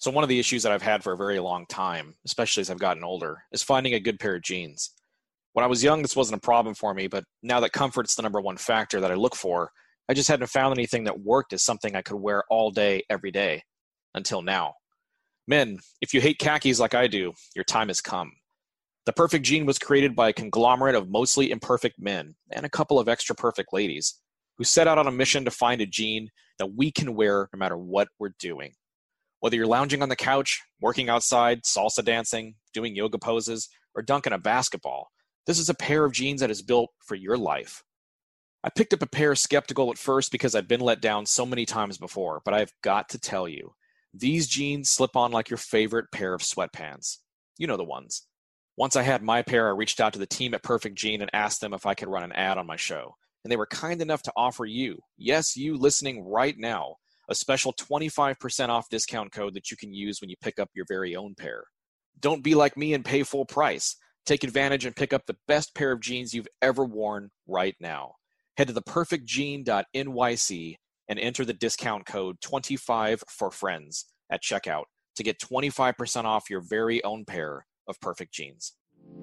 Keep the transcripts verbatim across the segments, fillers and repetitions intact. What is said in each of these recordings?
So one of the issues that I've had for a very long time, especially as I've gotten older, is finding a good pair of jeans. When I was young, this wasn't a problem for me, but now that comfort's the number one factor that I look for, I just hadn't found anything that worked as something I could wear all day, every day, until now. Men, if you hate khakis like I do, your time has come. The perfect jean was created by a conglomerate of mostly imperfect men and a couple of extra perfect ladies who set out on a mission to find a jean that we can wear no matter what we're doing. Whether you're lounging on the couch, working outside, salsa dancing, doing yoga poses, or dunking a basketball, this is a pair of jeans that is built for your life. I picked up a pair skeptical at first because I'd been let down so many times before, but I've got to tell you, these jeans slip on like your favorite pair of sweatpants. You know the ones. Once I had my pair, I reached out to the team at Perfect Jean and asked them if I could run an ad on my show. And they were kind enough to offer you, yes, you listening right now, a special twenty-five percent off discount code that you can use when you pick up your very own pair. Don't be like me and pay full price. Take advantage and pick up the best pair of jeans you've ever worn right now. Head to the perfect jean dot N Y C and enter the discount code twenty-five for friends at checkout to get twenty-five percent off your very own pair of perfect jeans.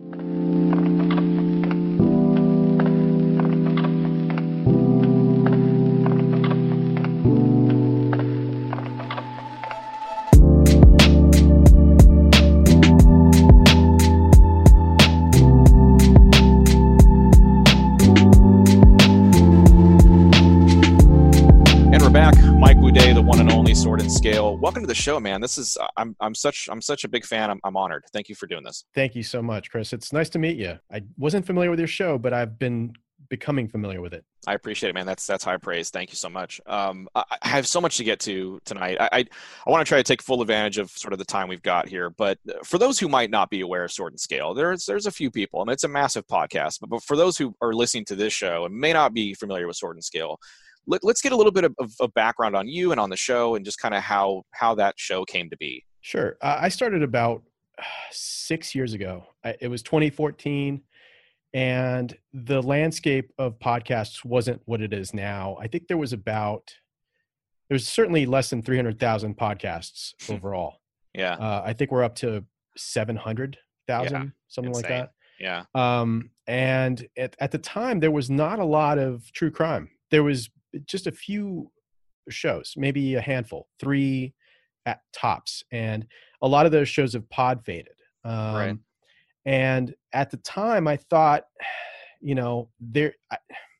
Sword and Scale. Welcome to the show, man. This is I'm I'm such I'm such a big fan. I'm I'm honored. Thank you for doing this. Thank you so much, Chris. It's nice to meet you. I wasn't familiar with your show, but I've been becoming familiar with it. I appreciate it, man. That's that's high praise. Thank you so much. Um, I, I have so much to get to tonight. I I, I want to try to take full advantage of sort of the time we've got here. But for those who might not be aware of Sword and Scale, there's there's a few people. I mean, it's a massive podcast. But, but for those who are listening to this show and may not be familiar with Sword and Scale, Let, let's get a little bit of, of, of background on you and on the show and just kind of how how that show came to be. Sure. Uh, I started about uh, six years ago. I, it was twenty fourteen, and the landscape of podcasts wasn't what it is now. I think there was about, there's certainly less than three hundred thousand podcasts overall. Yeah. Uh, I think we're up to seven hundred thousand, yeah, something insane. Like that. Yeah. Um, and at, at the time, there was not a lot of true crime. There was just a few shows, maybe a handful, three at tops. And a lot of those shows have pod faded. Um, right. And at the time I thought, you know, there, I,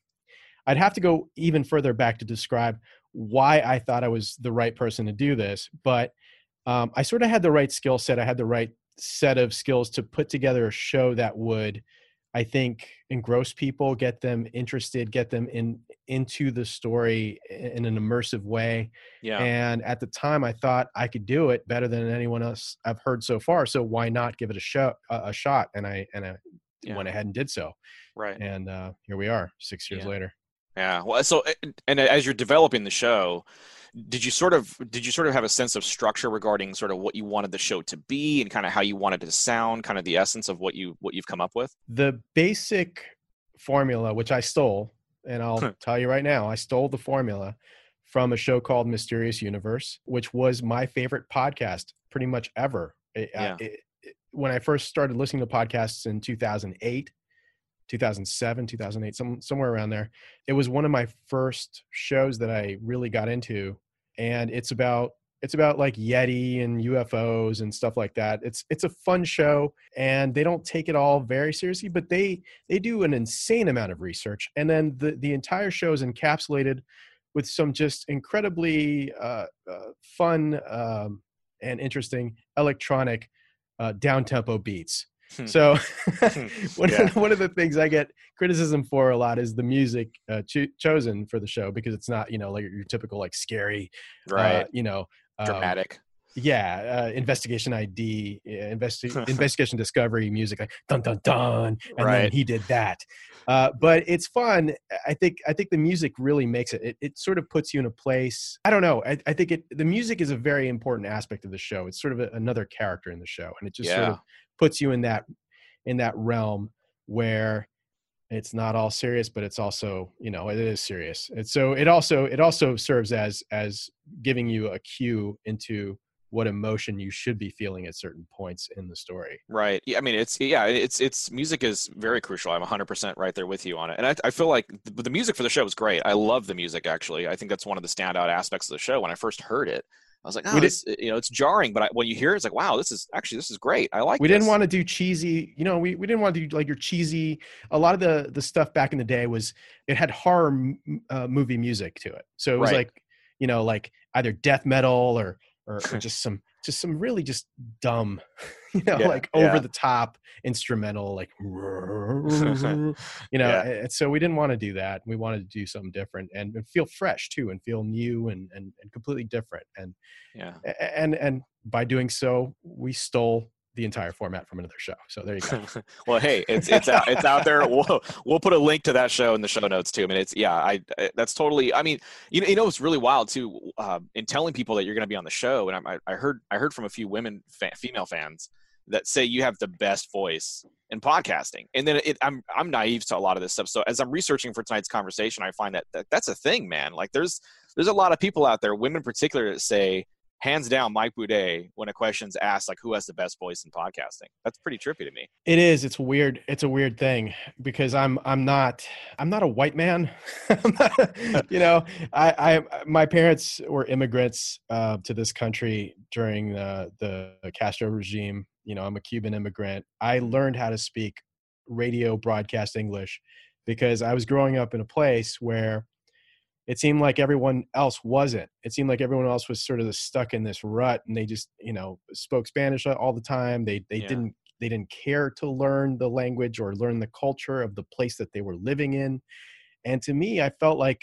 I'd have to go even further back to describe why I thought I was the right person to do this. But um, I sort of had the right skill set. I had the right set of skills to put together a show that would, I think, engross people, get them interested, get them in into the story in an immersive way. Yeah. And at the time, I thought I could do it better than anyone else I've heard so far. So why not give it a shot? A shot? And I and I yeah. went ahead and did so. Right. And uh, here we are, six years yeah. later. Yeah. Well, so and as you're developing the show, did you sort of did you sort of have a sense of structure regarding sort of what you wanted the show to be and kind of how you wanted it to sound, kind of the essence of what you what you've come up with? The basic formula, which I stole, and I'll tell you right now, I stole the formula from a show called Mysterious Universe, which was my favorite podcast pretty much ever. It, yeah. it, it, when I first started listening to podcasts in two thousand eight, two thousand seven, two thousand eight, some, somewhere around there, it was one of my first shows that I really got into. And it's about It's about like Yeti and U F Os and stuff like that. It's it's a fun show, and they don't take it all very seriously, but they they do an insane amount of research. And then the, the entire show is encapsulated with some just incredibly uh, uh, fun um, and interesting electronic uh, down-tempo beats. Hmm. So one, Yeah. of, one of the things I get criticism for a lot is the music uh, cho- chosen for the show, because it's not, you know, like your typical like scary, Right. uh, you know, um, Dramatic. yeah, uh, investigation I D, uh, investi- investigation discovery music, like dun dun dun, and Right. then he did that. Uh, but it's fun. I think I think the music really makes it. It, it sort of puts you in a place. I don't know. I, I think it. The music is a very important aspect of the show. It's sort of a, another character in the show, and it just sort Yeah. of puts you in that in that realm where it's not all serious, but it's also, you know, it is serious. And so it also it also serves as as giving you a cue into what emotion you should be feeling at certain points in the story. Right. Yeah, I mean, it's yeah, it's it's music is very crucial. I'm one hundred percent right there with you on it, and I, I feel like the, the music for the show is great. I love the music actually. I think that's one of the standout aspects of the show. When I first heard it, I was like, oh, We did, this, you know, it's jarring, but I, when you hear it, it's like, wow, this is actually this is great. I like. we this. didn't want to do cheesy, you know, we, we didn't want to do like your cheesy, a lot of the, the stuff back in the day was, it had horror m- uh, movie music to it. So it was Right. like, you know, like either death metal or, or, or just some, just some really just dumb, you know, Yeah, like yeah. over the top instrumental, like, you know, Yeah. and so we didn't want to do that. We wanted to do something different and, and feel fresh too, and feel new and, and, and completely different. And, Yeah. and, and by doing so, we stole the entire format from another show. So there you go. Well, hey, it's it's out it's out there. We'll we'll put a link to that show in the show notes too. I mean, it's yeah, I, I that's totally. I mean, you know, you know, it's really wild too. Uh, in telling people that you're going to be on the show, and I, I heard I heard from a few women, fa- female fans, that say you have the best voice in podcasting. And then it, I'm I'm naive to a lot of this stuff. So as I'm researching for tonight's conversation, I find that, that that's a thing, man. Like there's there's a lot of people out there, women in particular, that say, hands down, Mike Boudet, when a question's asked, like, who has the best voice in podcasting? That's pretty trippy to me. It is. It's weird. It's a weird thing because I'm I'm not I'm not a white man. I'm not, you know, I, I my parents were immigrants uh, to this country during the the Castro regime. You know, I'm a Cuban immigrant. I learned how to speak radio broadcast English because I was growing up in a place where it seemed like everyone else wasn't. It seemed like everyone else was sort of stuck in this rut, and they just, you know, spoke Spanish all the time. They they Yeah. didn't they didn't care to learn the language or learn the culture of the place that they were living in. And to me, I felt like,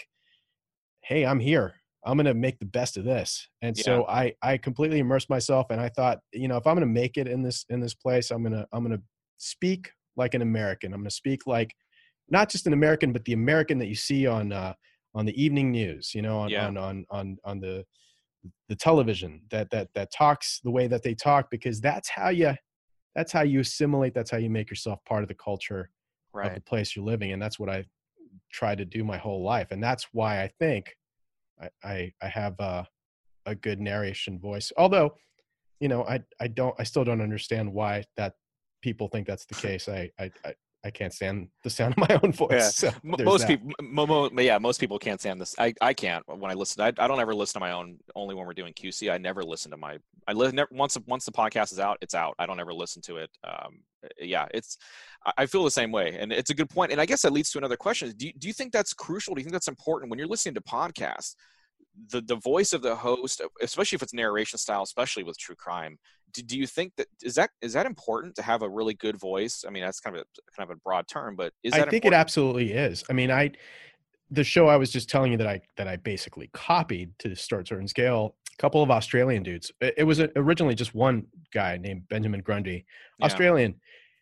hey, I'm here. I'm going to make the best of this. And Yeah. so I I completely immersed myself, and I thought, you know, if I'm going to make it in this in this place, I'm going to I'm going to speak like an American. I'm going to speak like not just an American, but the American that you see on uh on the evening news, you know, on, Yeah. on, on, on, on the, the television that, that, that talks the way that they talk, because that's how you, that's how you assimilate. That's how you make yourself part of the culture of the Right. place you're living. And that's what I try to do my whole life. And that's why I think I, I, I have a, a good narration voice. Although, you know, I, I don't, I still don't understand why that people think that's the case. I, I, I I can't stand the sound of my own voice. Yeah. So M- there's most that. people, mo- mo- yeah, most people can't stand this. I, I can't when I listen. I, I don't ever listen to my own. Only when we're doing Q C, I never listen to my. I li- never, once once the podcast is out, it's out. I don't ever listen to it. Um, yeah, it's. I- I feel the same way, and it's a good point. And I guess that leads to another question: Do you, do you think that's crucial? Do you think that's important when you're listening to podcasts? The the voice of the host, especially if it's narration style, especially with true crime. Do, do you think that is that is that important to have a really good voice? I mean, that's kind of a kind of a broad term, but is I that think it important? absolutely is. I mean, I the show I was just telling you that I that I basically copied to start certain scale. A couple of Australian dudes. It, it was originally just one guy named Benjamin Grundy, Yeah. Australian.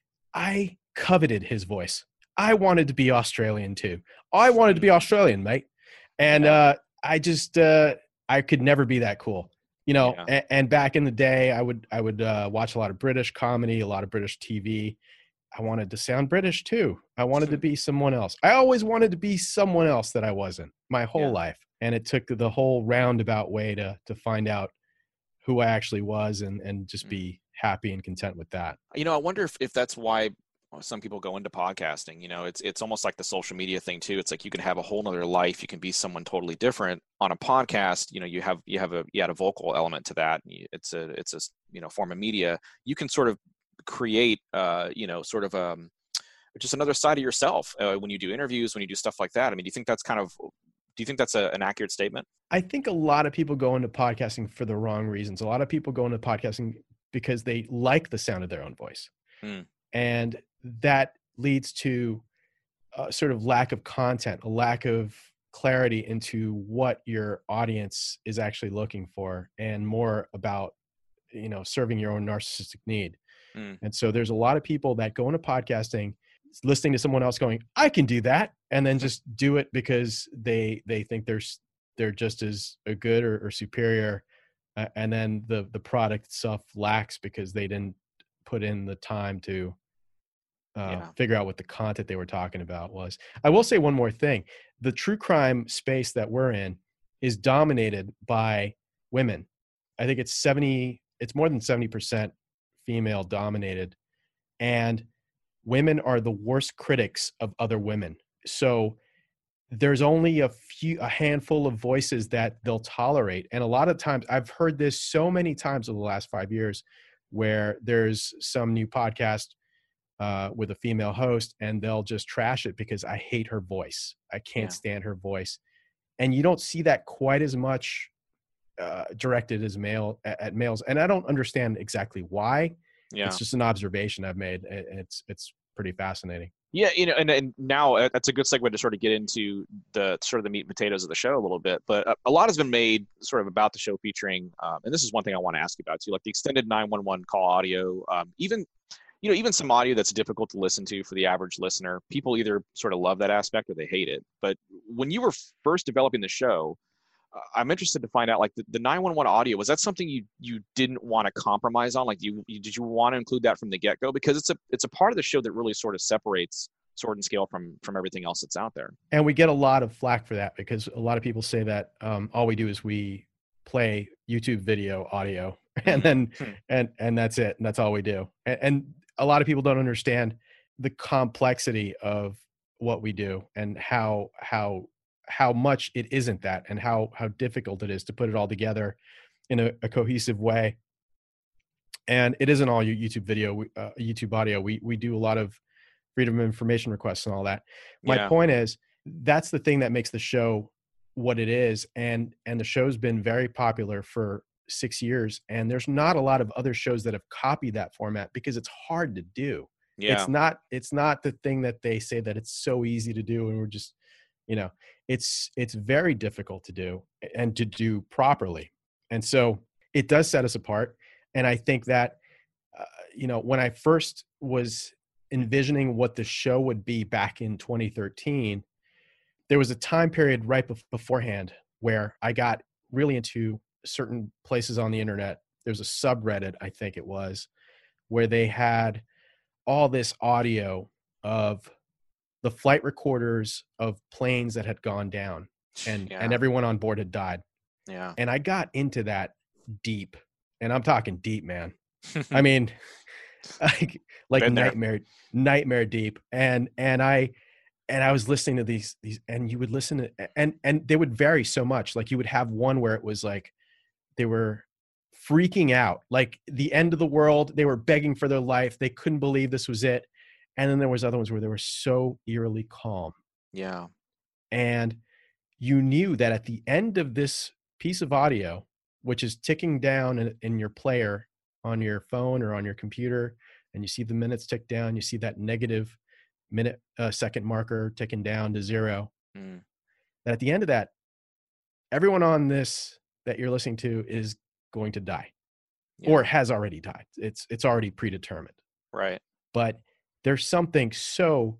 I coveted his voice. I wanted to be Australian too. I wanted to be Australian, mate. And Yeah. uh, I just uh, I could never be that cool. You know, Yeah. and, and back in the day, I would I would uh, watch a lot of British comedy, a lot of British T V. I wanted to sound British too. I wanted to be someone else. I always wanted to be someone else that I wasn't my whole Yeah. life. And it took the whole roundabout way to to find out who I actually was and and just be happy and content with that. You know, I wonder if, if that's why some people go into podcasting. You know, it's it's almost like the social media thing too. It's like you can have a whole nother life. You can be someone totally different on a podcast. You know, you have you have a you had a vocal element to that. It's a it's a you know form of media. You can sort of create uh you know sort of um just another side of yourself uh, when you do interviews, when you do stuff like that. I mean, do you think that's kind of do you think that's a, an accurate statement? I think a lot of people go into podcasting for the wrong reasons. A lot of people go into podcasting because they like the sound of their own voice. Mm. And that leads to a sort of lack of content, a lack of clarity into what your audience is actually looking for, and more about, you know, serving your own narcissistic need. Mm. And so there's a lot of people that go into podcasting listening to someone else going, I can do that, and then just do it because they they think they're they're just as a good or, or superior, uh, and then the the product itself lacks because they didn't put in the time to uh, Yeah. figure out what the content they were talking about was. I will say one more thing: the true crime space that we're in is dominated by women. I think it's seventy it's more than seventy percent female dominated, and women are the worst critics of other women. So there's only a few, a handful of voices that they'll tolerate. And a lot of times I've heard this so many times over the last five years where there's some new podcast uh, with a female host and they'll just trash it because I hate her voice. I can't Yeah. stand her voice. And you don't see that quite as much uh, directed as male at, at males. And I don't understand exactly why. Yeah. It's just an observation I've made. It's, it's pretty fascinating. Yeah, you know, and, and now uh, that's a good segue to sort of get into the sort of the meat and potatoes of the show a little bit. But a, a lot has been made sort of about the show featuring, um, and this is one thing I want to ask you about too, like the extended nine one one call audio, um, even, you know, even some audio that's difficult to listen to for the average listener. People either sort of love that aspect or they hate it. But when you were first developing the show, uh, I'm interested to find out, like the, the nine one one audio, was that something you you didn't want to compromise on? Like, you, you did you want to include that from the get go? Because it's a it's a part of the show that really sort of separates Sword and Scale from from everything else that's out there. And we get a lot of flack for that because a lot of people say that um, all we do is we play YouTube video audio and then and and that's it, and that's all we do. And, and a lot of people don't understand the complexity of what we do and how how how much it isn't that, and how how difficult it is to put it all together in a, a cohesive way. And it isn't all YouTube video, uh, YouTube audio. We we do a lot of freedom of information requests and all that. My Yeah. point is, that's the thing that makes the show what it is. And, and the show's been very popular for six years. And there's not a lot of other shows that have copied that format because it's hard to do. Yeah. It's not, it's not the thing that they say that it's so easy to do. And we're just, you know, it's, it's very difficult to do and to do properly. And so it does set us apart. And I think that, uh, you know, when I first was envisioning what the show would be back in twenty thirteen, there was a time period right bef- beforehand where I got really into certain places on the internet. There's a subreddit, I think it was, where they had all this audio of the flight recorders of planes that had gone down, and, Yeah. and everyone on board had died. Yeah. And I got into that deep, and I'm talking deep, man. I mean, like, like Been there. nightmare, nightmare deep. And, and I, and I was listening to these, these, and you would listen to, and, and they would vary so much. Like you would have one where it was like, they were freaking out, like the end of the world. They were begging for their life. They couldn't believe this was it. And then there was other ones where they were so eerily calm. Yeah. And you knew that at the end of this piece of audio, which is ticking down in, in your player on your phone or on your computer, and you see the minutes tick down, you see that negative minute, uh, second marker ticking down to zero. Mm. That at the end of that, everyone on this that you're listening to is going to die, Yeah. or has already died. It's it's already predetermined. Right. But there's something so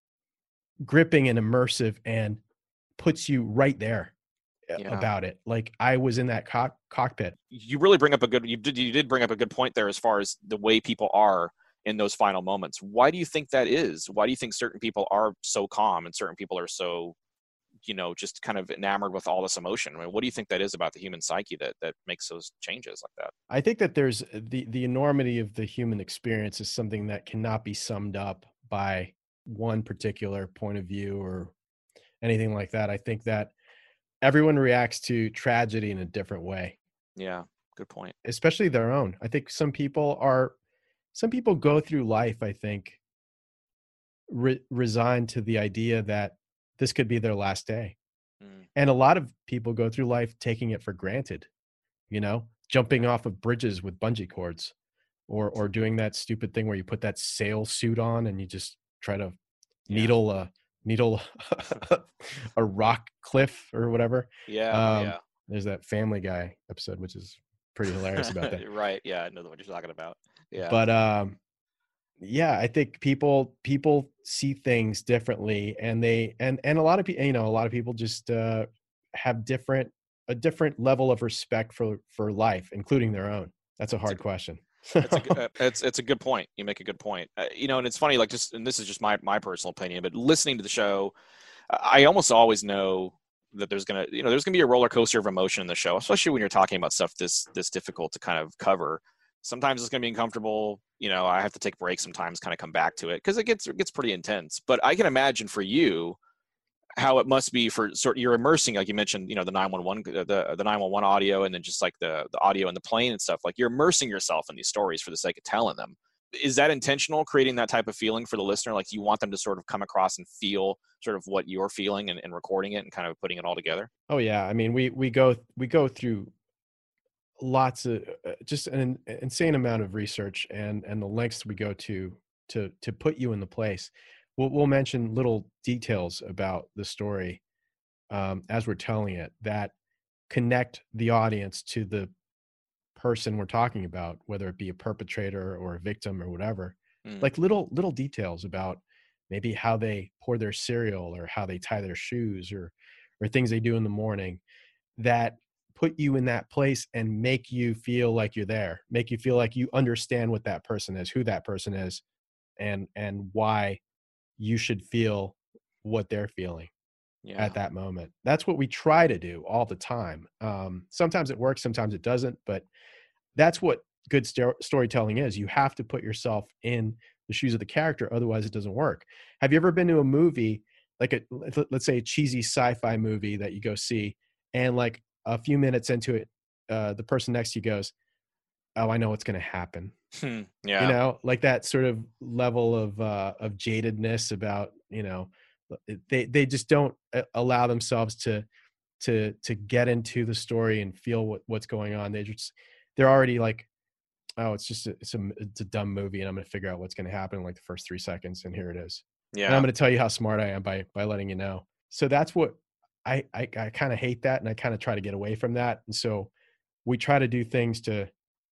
gripping and immersive and puts you right there Yeah. about it. Like I was in that cock- cockpit. You really bring up a good, you did, you did bring up a good point there as far as the way people are in those final moments. Why do you think that is? Why do you think certain people are so calm and certain people are so, you know, just kind of enamored with all this emotion? I mean, what do you think that is about the human psyche that, that makes those changes like that? I think that there's the, the enormity of the human experience is something that cannot be summed up by one particular point of view or anything like that. I think that everyone reacts to tragedy in a different way. Yeah. Good point. Especially their own. I think some people are, some people go through life, I think, re- resigned to the idea that this could be their last day. Mm. And a lot of people go through life taking it for granted, you know, jumping off of bridges with bungee cords, or, or doing that stupid thing where you put that sail suit on and you just try to Yeah. needle a, needle a rock cliff or whatever. Yeah. Um, yeah. There's that Family Guy episode, which is pretty hilarious about that. Right. Yeah. I know what you're talking about. Yeah. But um, yeah, I think people people see things differently, and they and and a lot of people, you know, a lot of people just uh, have different a different level of respect for for life, including their own. That's a hard a, question. it's, a, good- uh, it's it's a good point. You make a good point. Uh, you know, and it's funny, like just, and this is just my my personal opinion, but listening to the show, I almost always know, that there's gonna, you know, there's gonna be a roller coaster of emotion in the show, especially when you're talking about stuff this this difficult to kind of cover. Sometimes it's gonna be uncomfortable. You know, I have to take breaks sometimes, kind of come back to it because it gets it gets pretty intense. But I can imagine for you how it must be for sort you're immersing, like you mentioned, you know, the nine one one the the nine one one audio, and then just like the the audio in the plane and stuff. Like you're immersing yourself in these stories for the sake of telling them. Is that intentional, creating that type of feeling for the listener? Like you want them to sort of come across and feel sort of what you're feeling, and, and recording it and kind of putting it all together? Oh yeah. I mean, we, we go, we go through lots of uh, just an insane amount of research, and, and the lengths we go to, to, to put you in the place. We'll, we'll mention little details about the story um, as we're telling it that connect the audience to the person we're talking about, whether it be a perpetrator or a victim or whatever. Mm. Like little little details about maybe how they pour their cereal or how they tie their shoes, or or things they do in the morning that put you in that place and make you feel like you're there, make you feel like you understand what that person is, who that person is, and and why you should feel what they're feeling yeah. at that moment. That's what we try to do all the time. Um, sometimes it works, sometimes it doesn't, but that's what good st- storytelling is. You have to put yourself in the shoes of the character, otherwise it doesn't work. Have you ever been to a movie, like a, let's say a cheesy sci-fi movie that you go see, and like a few minutes into it, uh, the person next to you goes, "Oh, I know what's going to happen." Hmm. Yeah. You know, like that sort of level of, uh, of jadedness about, you know, they, they just don't allow themselves to, to, to get into the story and feel what, what's going on. They just, they're already like, oh, it's just a, it's a, it's a dumb movie, and I'm going to figure out what's going to happen in like the first three seconds. And here it is. Yeah. And I'm going to tell you how smart I am by, by letting you know. So that's what I, I, I kind of hate that. And I kind of try to get away from that. And so we try to do things to,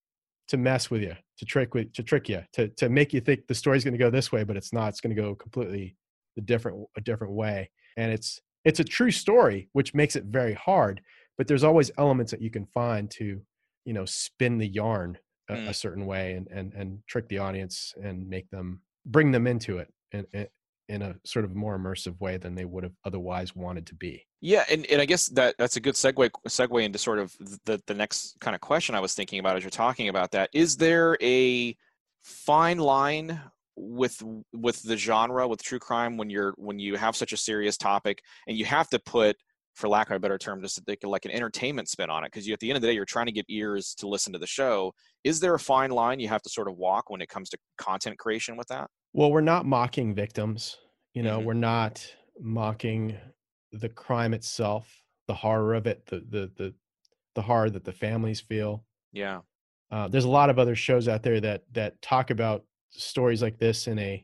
to mess with you, to trick with, to trick you, to, to make you think the story's going to go this way, but it's not. It's going to go completely a different, a different way. And it's, it's a true story, which makes it very hard, but there's always elements that you can find to, you know, spin the yarn a, mm. a certain way, and, and, and trick the audience and make them, bring them into it in, in, in a sort of more immersive way than they would have otherwise wanted to be. Yeah. And, and I guess that that's a good segue, segue into sort of the, the next kind of question I was thinking about as you're talking about that. Is there a fine line with, with the genre, with true crime, when you're, when you have such a serious topic and you have to put, for lack of a better term, just like an entertainment spin on it? Because you, at the end of the day, you're trying to get ears to listen to the show. Is there a fine line you have to sort of walk when it comes to content creation with that? Well, we're not mocking victims. You know, mm-hmm. we're not mocking the crime itself, the horror of it, the the the the horror that the families feel. Yeah. Uh, there's a lot of other shows out there that that talk about stories like this in a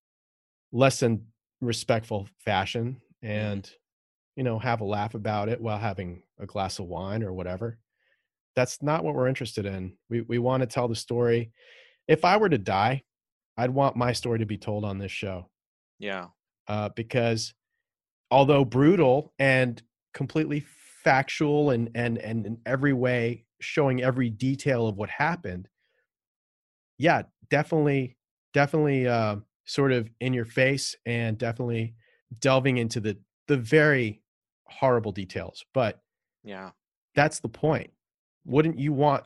less than respectful fashion, and mm-hmm. you know, have a laugh about it while having a glass of wine or whatever. That's not what we're interested in. We we want to tell the story. If I were to die, I'd want my story to be told on this show. Yeah. Uh, because although brutal and completely factual and, and, and in every way showing every detail of what happened, yeah, definitely, definitely uh, sort of in your face, and definitely delving into the, the very horrible details. But yeah, that's the point. Wouldn't you want,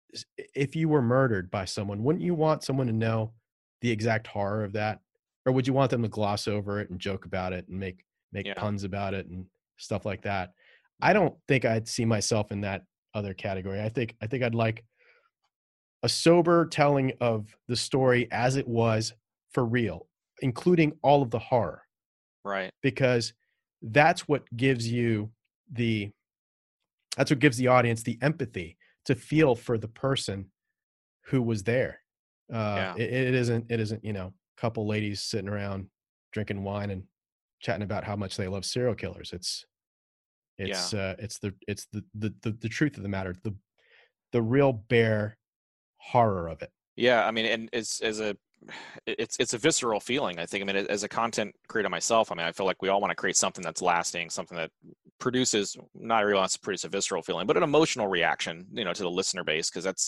if you were murdered by someone, wouldn't you want someone to know the exact horror of that? Or would you want them to gloss over it and joke about it and make, make yeah. puns about it and stuff like that? I don't think I'd see myself in that other category. I think, I think I'd like a sober telling of the story as it was for real, including all of the horror. Right. Because that's what gives you the, that's what gives the audience the empathy to feel for the person who was there. Uh, yeah. it, it isn't, it isn't, you know, a couple ladies sitting around drinking wine and chatting about how much they love serial killers. It's, it's, yeah. uh, it's the, it's the, the, the, the truth of the matter, the, the real bare horror of it. Yeah. I mean, and it's, as a, it's, it's a visceral feeling, I think. I mean, as a content creator myself, I mean, I feel like we all want to create something that's lasting, something that produces, not everyone wants to produce a visceral feeling, but an emotional reaction, you know, to the listener base. Cause that's,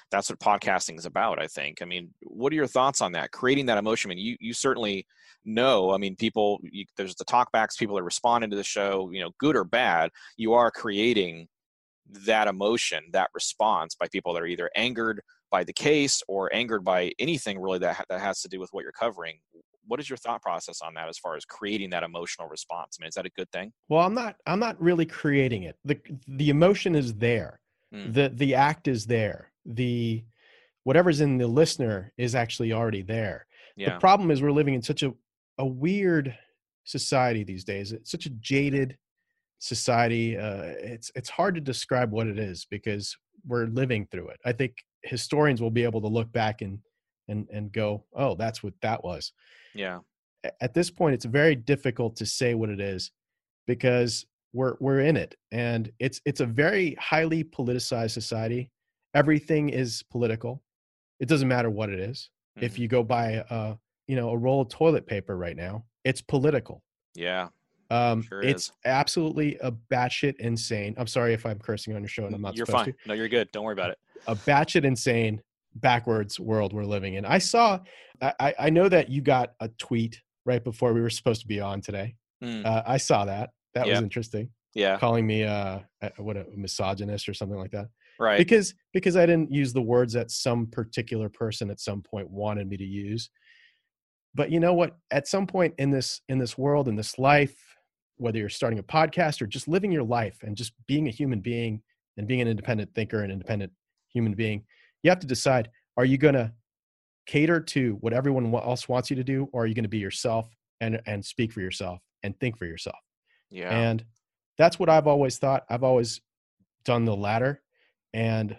that's what podcasting is about, I think. I mean, what are your thoughts on that? Creating that emotion. I mean, you, you certainly know, I mean, people, you, there's the talkbacks, people are responding to the show, you know, good or bad, you are creating that emotion, that response by people that are either angered by the case or angered by anything really that, ha- that has to do with what you're covering. What is your thought process on that as far as creating that emotional response? I mean, is that a good thing? Well, I'm not I'm not really creating it. The the emotion is there. Mm, The the act is there. The whatever's in the listener is actually already there. The yeah. problem is we're living in such a a weird society these days. It's such a jaded society. Uh, it's it's hard to describe what it is because we're living through it. I think historians will be able to look back and and and go, oh, that's what that was. Yeah. A- At this point, it's very difficult to say what it is because we're we're in it, and it's it's a very highly politicized society. Everything is political. It doesn't matter what it is. If Hmm. you go buy a you know a roll of toilet paper right now, it's political. Yeah. Um, Sure it's is. absolutely a batshit insane. I'm sorry if I'm cursing on your show and I'm not You're supposed fine. to. No, you're good. Don't worry about it. A batshit insane backwards world we're living in. I saw. I, I I know that you got a tweet right before we were supposed to be on today. Mm, Uh, I saw that. That was yeah. interesting. Yeah. Calling me uh, a, what a misogynist or something like that. Right. Because because I didn't use the words that some particular person at some point wanted me to use. But you know what? At some point in this in this world, in this life, whether you're starting a podcast or just living your life and just being a human being and being an independent thinker, an independent human being, you have to decide: are you going to cater to what everyone else wants you to do, or are you going to be yourself and and speak for yourself and think for yourself? Yeah. And that's what I've always thought. I've always done the latter, and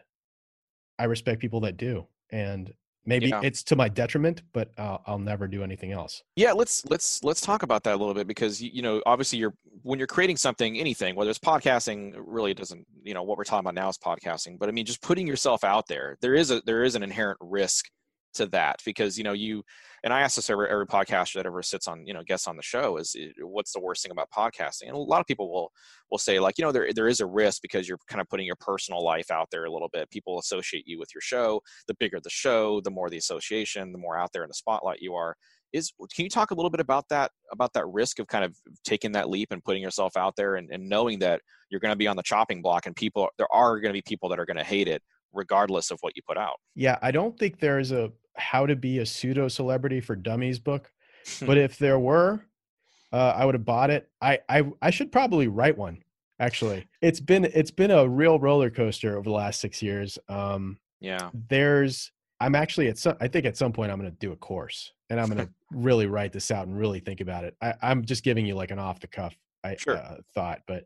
I respect people that do. And maybe Yeah. it's to my detriment, but uh, I'll never do anything else. Yeah, let's let's let's talk about that a little bit because y- you know obviously you're when you're creating something, anything, whether it's podcasting, really it doesn't, you know what we're talking about now is podcasting, but I mean just putting yourself out there, there is a there is an inherent risk to that because you know you and I ask this every every podcaster that ever sits on, you know guests on the show is eh, what's the worst thing about podcasting, and a lot of people will will say like, you know there there is a risk because you're kind of putting your personal life out there a little bit. People associate you with your show. The bigger the show, the more the association, the more out there in the spotlight you are. Is can you talk a little bit about that about that risk of kind of taking that leap and putting yourself out there and, and knowing that you're going to be on the chopping block and people there are going to be people that are going to hate it regardless of what you put out? Yeah, I don't think there's a how to be a pseudo celebrity for dummies book, but if there were, uh, I would have bought it. I, I I should probably write one. Actually, it's been it's been a real roller coaster over the last six years. Um, Yeah. there's I'm actually at some I think at some point I'm going to do a course and I'm going to really write this out and really think about it. I, I'm just giving you like an off the cuff I Sure. uh, thought, but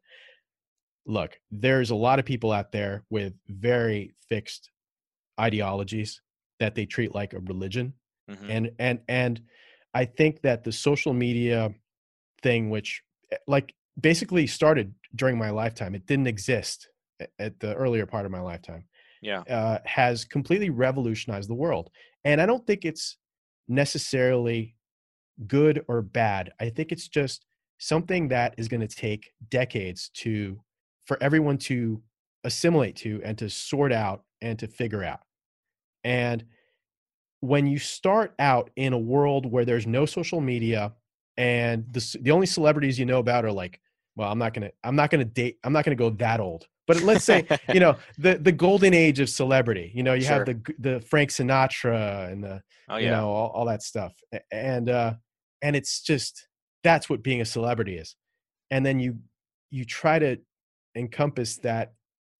look, there's a lot of people out there with very fixed ideologies that they treat like a religion. Hmm. And and and I think that the social media thing, which eh, like basically started during my lifetime, it didn't exist a- at the earlier part of my lifetime, Yeah. uh, has completely revolutionized the world. And I don't think it's necessarily good or bad. I think it's just something that is going to take decades to for everyone to assimilate to and to sort out and to figure out. And when you start out in a world where there's no social media and the c- the only celebrities you know about are like, well, I'm not gonna I'm not gonna date I'm not gonna go that old, but let's say you know the the golden age of celebrity. You know, you have Sure. the g- the Frank Sinatra and the Oh you yeah. know all, all that stuff, A- and uh, and it's just that's what being a celebrity is. And then you you try to encompass that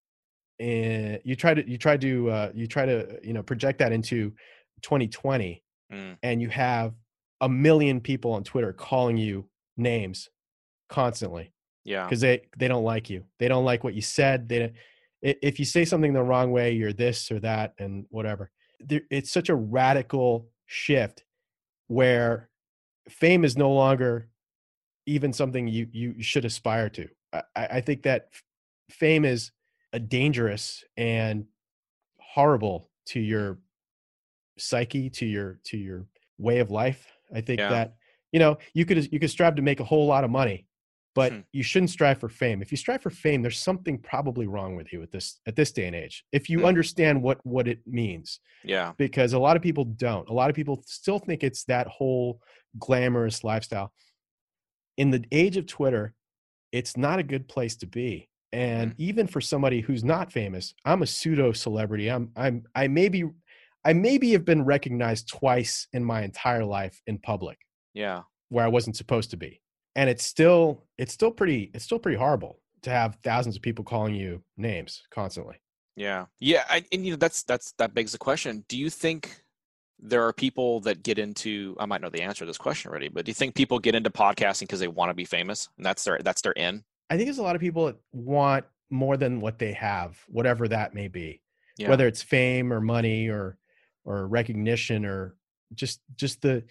and you try to you try to uh, you try to you know project that into twenty twenty, Mm, and you have a million people on Twitter calling you names constantly yeah. because they they don't like you. They don't like what you said. They don't- i- if you say something the wrong way, you're this or that and whatever. There, it's such a radical shift where fame is no longer even something you you should aspire to. I, I I think that f- fame is a dangerous and horrible to your psyche, to your to your way of life. I think Yeah. that you know you could you could strive to make a whole lot of money, but Hmm. you shouldn't strive for fame. If you strive for fame, there's something probably wrong with you at this at this day and age. If you Hmm. understand what what it means, Yeah. because a lot of people don't. A lot of people still think it's that whole glamorous lifestyle. In the age of Twitter, it's not a good place to be. And Hmm. even for somebody who's not famous, I'm a pseudo celebrity. I'm I'm I maybe I maybe have been recognized twice in my entire life in public Yeah. where I wasn't supposed to be. And it's still it's still pretty it's still pretty horrible to have thousands of people calling you names constantly. Yeah. Yeah. I, and you know, that's that's that begs the question. Do you think there are people that get into, I might know the answer to this question already, but do you think people get into podcasting because they want to be famous and that's their that's their in? I think there's a lot of people that want more than what they have, whatever that may be, Yeah. whether it's fame or money or or recognition or just just the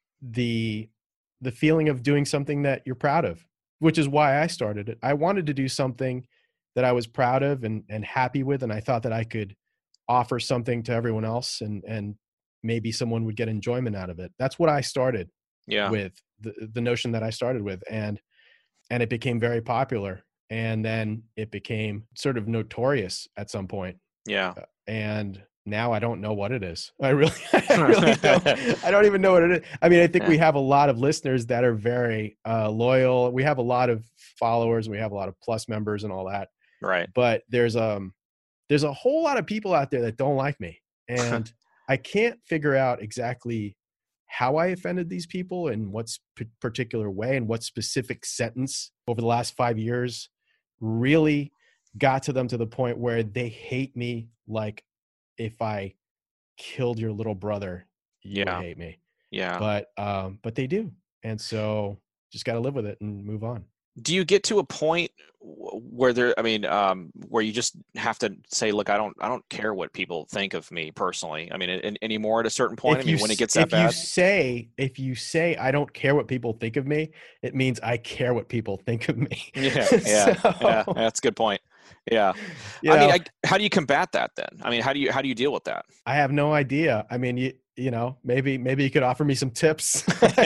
the the feeling of doing something that you're proud of, which is why I started it. I wanted to do something that I was proud of and and happy with, and I thought that I could offer something to everyone else and and maybe someone would get enjoyment out of it. That's what I started Yeah. with, the the notion that I started with, and and it became very popular, and then it became sort of notorious at some point. Yeah. Uh, and now I don't know what it is. I really, I really don't. I don't even know what it is. I mean, I think Yeah. we have a lot of listeners that are very uh, loyal. We have a lot of followers. We have a lot of plus members and all that. Right. But there's um there's a whole lot of people out there that don't like me, and I can't figure out exactly how I offended these people in what sp- particular way and what specific sentence over the last five years really got to them to the point where they hate me like if I killed your little brother, you would Yeah. hate me. Yeah. But um, but they do, and so just got to live with it and move on. Do you get to a point w- where there, I mean, um, where you just have to say, look, I don't, I don't care what people think of me personally. I mean, a- anymore at a certain point. I If mean, you when it s- gets that if you bad. say if you say I don't care what people think of me, it means I care what people think of me. Yeah, yeah, yeah. So, That's a good point. Yeah. you I mean, know, I, how do you combat that then? I mean, how do you how do you deal with that? I have no idea. I mean, you you know, maybe maybe you could offer me some tips.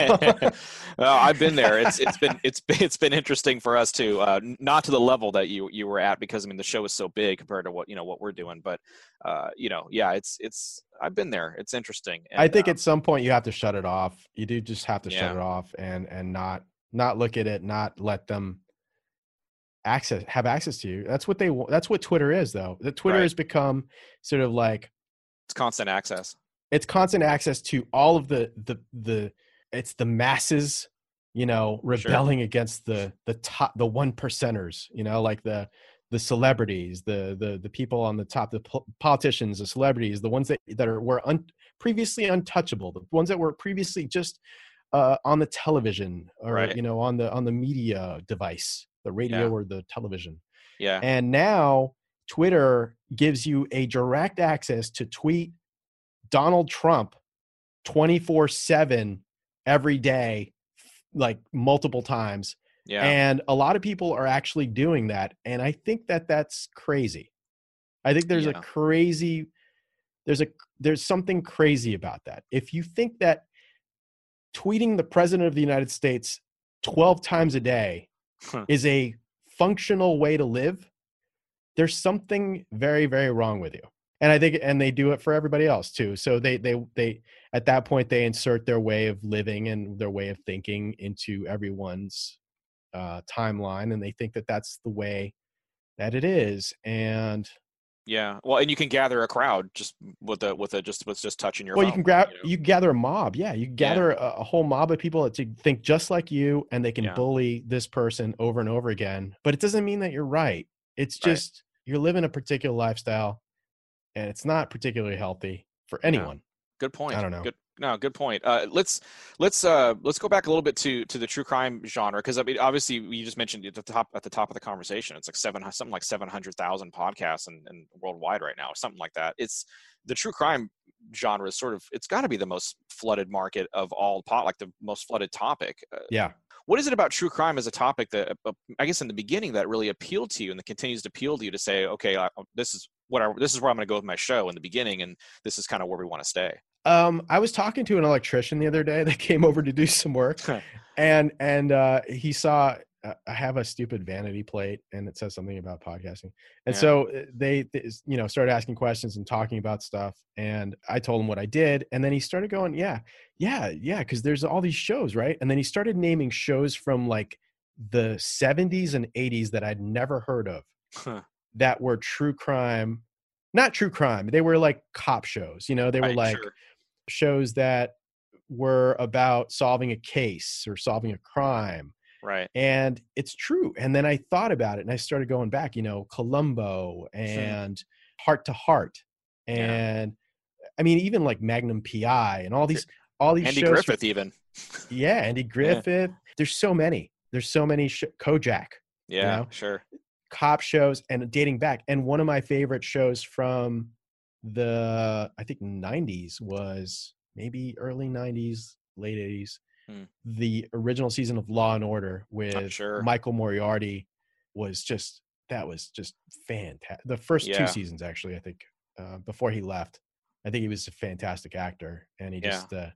Well, I've been there. It's it's been it's been it's been interesting for us too. Uh, n- not to the level that you you were at because I mean the show is so big compared to what you know what we're doing. But uh, you know, yeah, it's it's I've been there. It's interesting. I And think uh, at some point you have to shut it off. You do just have to shut yeah, it off and and not not look at it, not let them access have access to you. That's what they wa- that's what Twitter is though. The Twitter right. has become sort of like It's constant access. it's constant access to all of the the the it's the masses, you know, Sure. rebelling against the the top the one percenters, you know, like the the celebrities, the the the people on the top, the po- politicians, the celebrities, the ones that that are were un, previously untouchable, the ones that were previously just uh, on the television or Right. you know on the on the media device, the radio Yeah. or the television. Yeah. And now Twitter gives you a direct access to tweet Donald Trump twenty-four seven every day, like multiple times. Yeah. And a lot of people are actually doing that. And I think that that's crazy. I think there's a Yeah. crazy, there's a, there's something crazy about that. If you think that tweeting the president of the United States twelve times a day Huh. is a functional way to live, there's something very, very wrong with you. And I think, and they do it for everybody else too. So they, they, they, at that point, they insert their way of living and their way of thinking into everyone's uh, timeline, and they think that that's the way that it is. And Yeah. Well, and you can gather a crowd just with a with a just with just touching your well, you phone. can grab, You know? you gather a mob. Yeah, you Yeah. gather a, a whole mob of people that think just like you, and they can Yeah. bully this person over and over again. But it doesn't mean that you're right. It's Right. just you're living a particular lifestyle, and it's not particularly healthy for Yeah. anyone. Good point. I don't know. Good. No, good point. Uh, let's let's uh, let's go back a little bit to to the true crime genre because I mean, obviously, you just mentioned at the top at the top of the conversation, it's like seven something like seven hundred thousand podcasts and, and worldwide right now, something like that. It's the true crime genre is sort of it's got to be the most flooded market of all pot, like the most flooded topic. Uh, Yeah. what is it about true crime as a topic that uh, I guess in the beginning that really appealed to you and that continues to appeal to you to say, okay, I, this is what I, this is where I'm going to go with my show in the beginning, and this is kind of where we want to stay. Um, I was talking to an electrician the other day that came over to do some work, and and uh, he saw uh, I have a stupid vanity plate and it says something about podcasting. And Yeah. so uh, they, they, you know, started asking questions and talking about stuff. And I told him what I did. And then he started going, yeah, yeah, yeah. Cause there's all these shows, right? And then he started naming shows from like the seventies and eighties that I'd never heard of Huh. that were true crime, not true crime. They were like cop shows, you know, they were Right, like sure. shows that were about solving a case or solving a crime. Right. And it's true. And then I thought about it and I started going back, you know, Columbo Hmm. and Heart to Heart. Yeah. And I mean, even like Magnum P I and all these, all these Andy shows. Griffith even. Yeah. Andy Griffith. There's so many, there's so many sh- Kojak, Yeah, you know, sure. cop shows and dating back. And one of my favorite shows from the, I think nineties was maybe early nineties, late eighties. Hmm. The original season of Law and Order I'm with sure. Michael Moriarty was just, that was just fantastic. The first Yeah. two seasons, actually, I think, uh, before he left, I think he was a fantastic actor, and he Yeah. just, uh,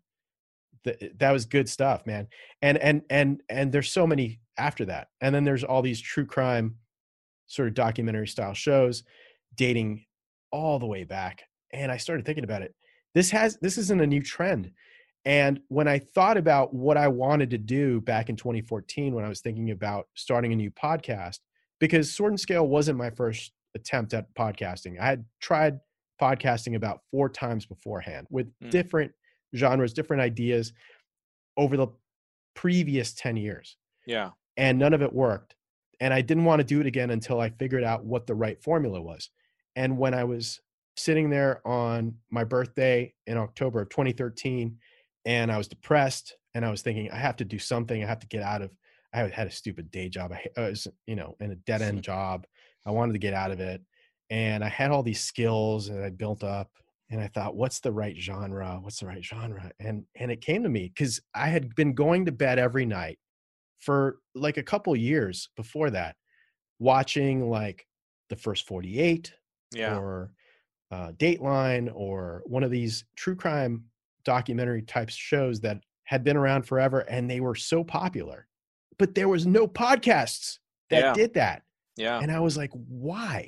th- that was good stuff, man. And, and, and, and there's so many after that. And then there's all these true crime sort of documentary style shows dating all the way back. And I started thinking about it. This has, this isn't a new trend. And when I thought about what I wanted to do back in twenty fourteen, when I was thinking about starting a new podcast, because Sword and Scale wasn't my first attempt at podcasting. I had tried podcasting about four times beforehand with Mm. different genres, different ideas over the previous ten years. Yeah. And none of it worked. And I didn't want to do it again until I figured out what the right formula was. And when I was sitting there on my birthday in October of twenty thirteen, and I was depressed and I was thinking, I have to do something. I have to get out of, I had a stupid day job. I, I was, you know, in a dead end job. I wanted to get out of it. And I had all these skills that I built up, and I thought, what's the right genre? What's the right genre? And, and it came to me because I had been going to bed every night for like a couple years before that, watching like The First forty-eight Yeah. or uh, Dateline or one of these true crime documentary type shows that had been around forever, and they were so popular, but there was no podcasts that Yeah. did that. Yeah. And I was like, why?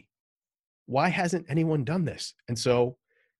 Why hasn't anyone done this? And so,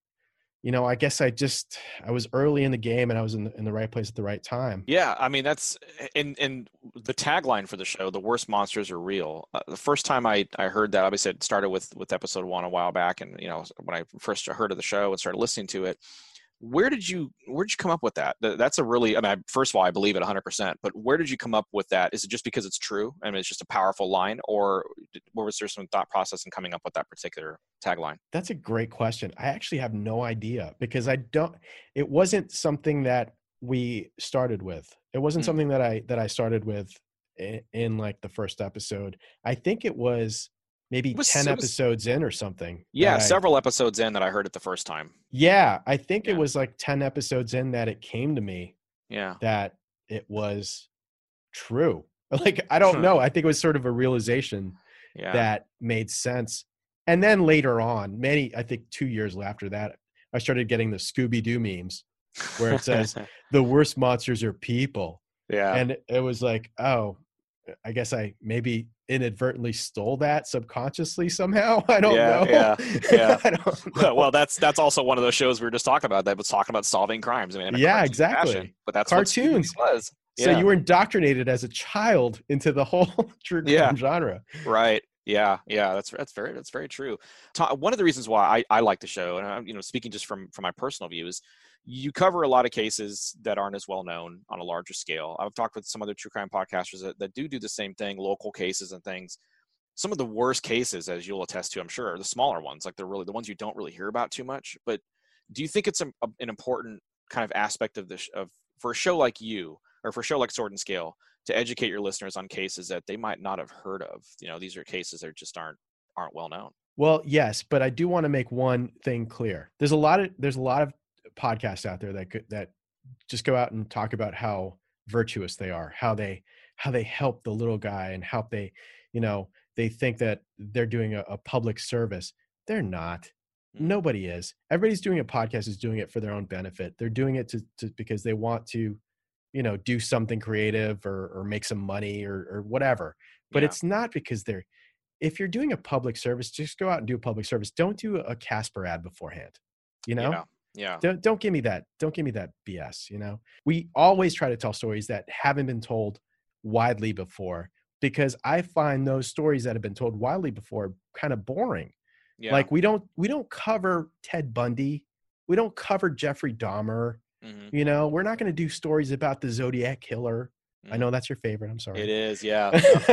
you know, I guess I just, I was early in the game and I was in the, in the right place at the right time. Yeah, I mean that's and and the tagline for the show, "The worst monsters are real." Uh, the first time I I heard that, obviously it started with with episode one a while back, and you know when I first heard of the show and started listening to it, where did you where did you come up with that? Th- That's a really, I mean, I- first of all, I believe it one hundred percent. But where did you come up with that? Is it just because it's true? I mean, it's just a powerful line, or did, or was there some thought process in coming up with that particular tagline? That's a great question. I actually have no idea because I don't, it wasn't something that we started with. It wasn't Mm. something that I, that I started with in, in like the first episode. I think it was maybe It was- ten it was- episodes in or something. Yeah, that I- several episodes in that I heard it the first time. yeah. I think Yeah. it was like ten episodes in that it came to me Yeah. that it was true. Like, I don't know. I think it was sort of a realization Yeah. that made sense. And then later on, many, I think two years after that, I started getting the Scooby-Doo memes where it says, the worst monsters are people. yeah. And it was like, oh, I guess I maybe inadvertently stole that subconsciously somehow. I don't Yeah, know. yeah, yeah. I don't know. Well, that's that's also one of those shows we were just talking about that was talking about solving crimes. I mean, in a Yeah, cartoon exactly. fashion, but that's Cartoons. what Scooby-Doo was. So Yeah. you were indoctrinated as a child into the whole true crime Yeah. genre. Right. Yeah. Yeah. That's that's very that's very true. Ta- One of the reasons why I, I like the show, and I'm, you know, speaking just from from my personal view, is you cover a lot of cases that aren't as well known on a larger scale. I've talked with some other true crime podcasters that, that do do the same thing, local cases and things. Some of the worst cases, as you'll attest to, I'm sure, are the smaller ones, like they're really the ones you don't really hear about too much. But do you think it's a, a, an important kind of aspect of this of for a show like you, or for a show like Sword and Scale, to educate your listeners on cases that they might not have heard of? You know, these are cases that just aren't aren't well known. Well, yes, but I do want to make one thing clear. There's a lot of there's a lot of podcasts out there that could, that just go out and talk about how virtuous they are, how they how they help the little guy, and how they, you know, they think that they're doing a, a public service. They're not. Mm. Nobody is. Everybody's doing a podcast is doing it for their own benefit. They're doing it to, to because they want to you know, do something creative or, or make some money or, or whatever. But Yeah. it's not because they're, if you're doing a public service, just go out and do a public service. Don't do a Casper ad beforehand, you know? Yeah. Yeah. Don't, don't give me that. Don't give me that B S, you know? We always try to tell stories that haven't been told widely before, because I find those stories that have been told widely before kind of boring. Yeah. Like we don't, we don't cover Ted Bundy. We don't cover Jeffrey Dahmer. Mhm. You know, we're not going to do stories about the Zodiac Killer. I Mm. know that's your favorite. I'm sorry. It is. Yeah.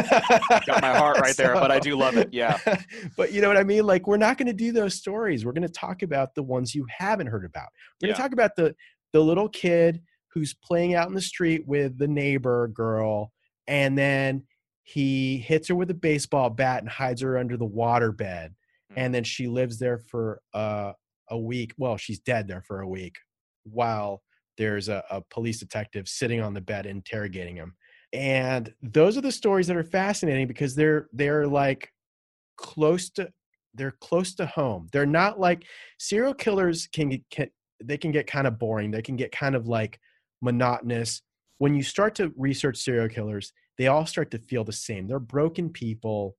Got my heart right there, but I do love it. Yeah. But you know what I mean? Like, we're not going to do those stories. We're going to talk about the ones you haven't heard about. We're going to Yeah. talk about the, the little kid who's playing out in the street with the neighbor girl, and then he hits her with a baseball bat and hides her under the waterbed. Mm. And then she lives there for uh, a week. Well, she's dead there for a week while there's a, a police detective sitting on the bed interrogating him. And those are the stories that are fascinating because they're they're like close to they're close to home. They're not like serial killers can get can, they can get kind of boring. They can get kind of like monotonous. When you start to research serial killers, they all start to feel the same. They're broken people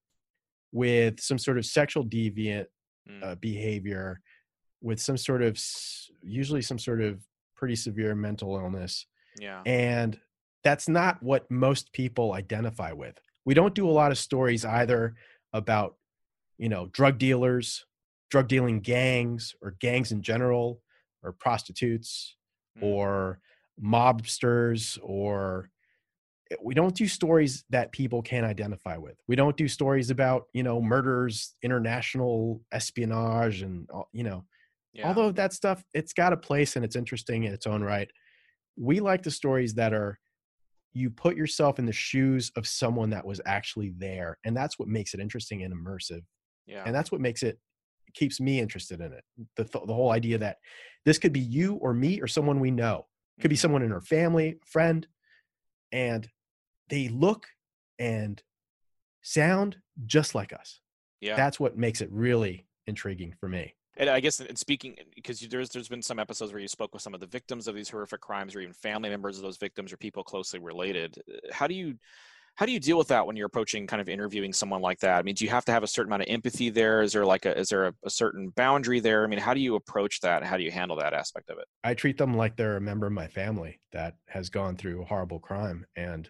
with some sort of sexual deviant Mm. uh, behavior, with some sort of usually some sort of pretty severe mental illness. Yeah. And that's not what most people identify with. We don't do a lot of stories either about, you know, drug dealers, drug dealing gangs, or gangs in general, or prostitutes, Mm. or mobsters, or we don't do stories that people can identify with. We don't do stories about, you know, murders, international espionage, and, you know, Yeah. although that stuff, it's got a place and it's interesting in its own right. We like the stories that are, you put yourself in the shoes of someone that was actually there. And that's what makes it interesting and immersive. Yeah. And that's what makes it, keeps me interested in it. The, th- the whole idea that this could be you or me or someone we know. It could be Mhm. someone in our family, friend, and they look and sound just like us. Yeah. That's what makes it really intriguing for me. And I guess in speaking, because there's there's been some episodes where you spoke with some of the victims of these horrific crimes, or even family members of those victims, or people closely related. How do you how do you deal with that when you're approaching kind of interviewing someone like that? I mean, do you have to have a certain amount of empathy there? Is there like a is there a, a certain boundary there? I mean, how do you approach that? How do you handle that aspect of it? I treat them like they're a member of my family that has gone through a horrible crime, and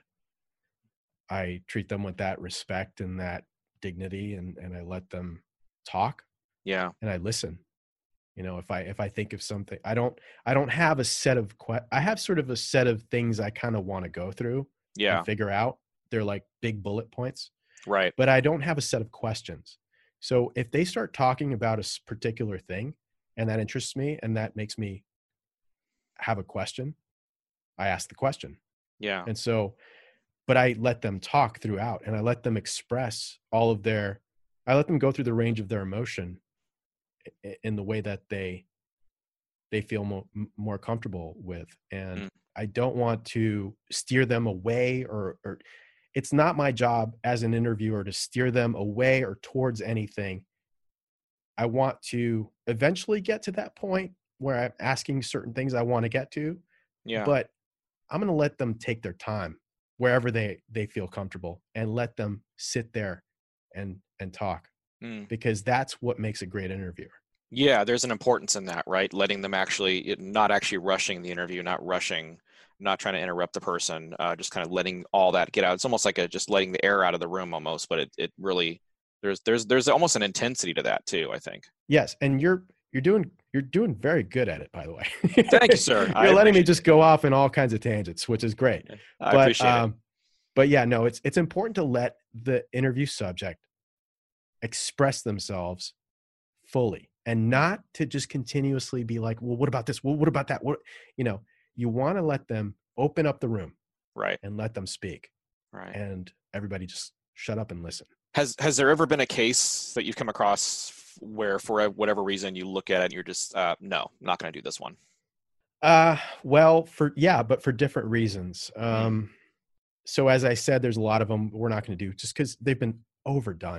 I treat them with that respect and that dignity, and and I let them talk. Yeah. And I listen. You know, if I if I think of something, I don't I don't have a set of que- I have sort of a set of things I kind of want to go through Yeah. and figure out. They're like big bullet points, Right. but I don't have a set of questions. So if they start talking about a s- particular thing and that interests me and that makes me have a question, I ask the question. Yeah. And so, but I let them talk throughout, and I let them express all of their, I let them go through the range of their emotion i- in the way that they, they feel more, more comfortable with. And Mm. I don't want to steer them away, or, or it's not my job as an interviewer to steer them away or towards anything. I want to eventually get to that point where I'm asking certain things I want to get to, Yeah. but I'm going to let them take their time wherever they, they feel comfortable, and let them sit there and, and talk, Mm. because that's what makes a great interviewer. Yeah, there's an importance in that, right? Letting them actually, it- not actually rushing the interview, not rushing, not trying to interrupt the person, uh, just kind of letting all that get out. It's almost like a, just letting the air out of the room almost, but it, it really, there's, there's, there's almost an intensity to that too, I think. Yes. And you're, you're doing, you're doing very good at it, by the way. Thank you, sir. I You're letting me appreciate just go off in all kinds of tangents, which is great. it. I but, appreciate it. um, but yeah, no, it's, it's important to let the interview subject express themselves fully, and not to just continuously be like, well, what about this? Well, what about that? What, you know, you want to let them open up the room Right. and let them speak, Right. and everybody just shut up and listen. Has, has there ever been a case that you've come across where for whatever reason you look at it and you're just, uh, no, I'm not going to do this one? Uh, well, for, yeah, but for different reasons. Um, so as I said, there's a lot of them we're not going to do just because they've been overdone.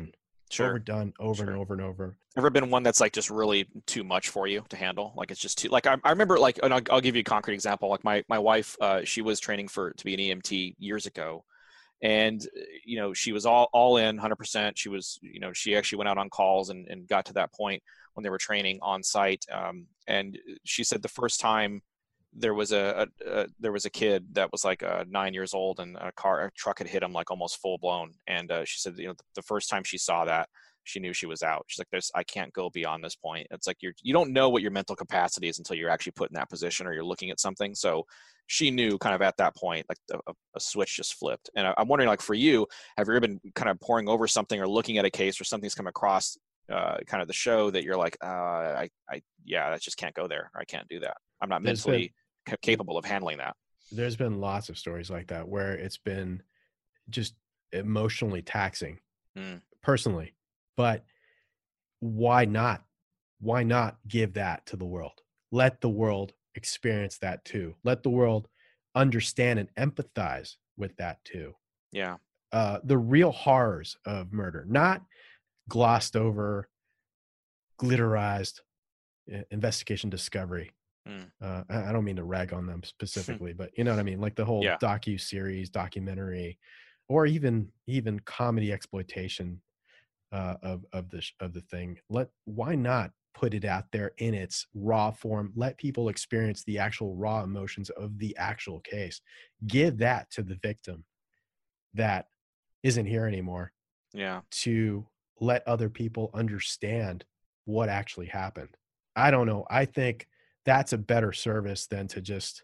Sure. overdone over Sure. and over and over. Ever been one that's like just really too much for you to handle? Like it's just too, like I, I remember like, and I'll, I'll give you a concrete example. Like my, my wife, uh, she was training for, to be an E M T years ago. And, you know, she was all, all in one hundred percent. She was, you know, she actually went out on calls and, and got to that point when they were training on site. Um, and she said the first time there was a, a, a there was a kid that was like uh, nine years old, and a car, a truck had hit him like almost full blown. And uh, she said, you know, the, the first time she saw that, she knew she was out. She's like, "There's, I can't go beyond this point." It's like you're, you don't know what your mental capacity is until you're actually put in that position or you're looking at something. So she knew kind of at that point, like a, a switch just flipped. And I, I'm wondering, like for you, have you ever been kind of poring over something or looking at a case or something's come across uh, kind of the show that you're like, uh, I, I, yeah, that just can't go there. Or I can't do that. I'm not There's mentally been, capable of handling that. There's been lots of stories like that where it's been just emotionally taxing Mm. personally, but why not? Why not give that to the world? Let the world experience that too. Let the world understand and empathize with that too. Yeah. Uh, the real horrors of murder, not glossed over, glitterized uh, investigation discovery. Mm. Uh, I I don't mean to rag on them specifically, but you know what I mean? Like the whole Yeah. docu-series, documentary, or even even comedy exploitation uh, of of the sh- of the thing. Let why not put it out there in its raw form? Let people experience the actual raw emotions of the actual case. Give that to the victim that isn't here anymore, Yeah. to let other people understand what actually happened. I don't know. I think that's a better service than to just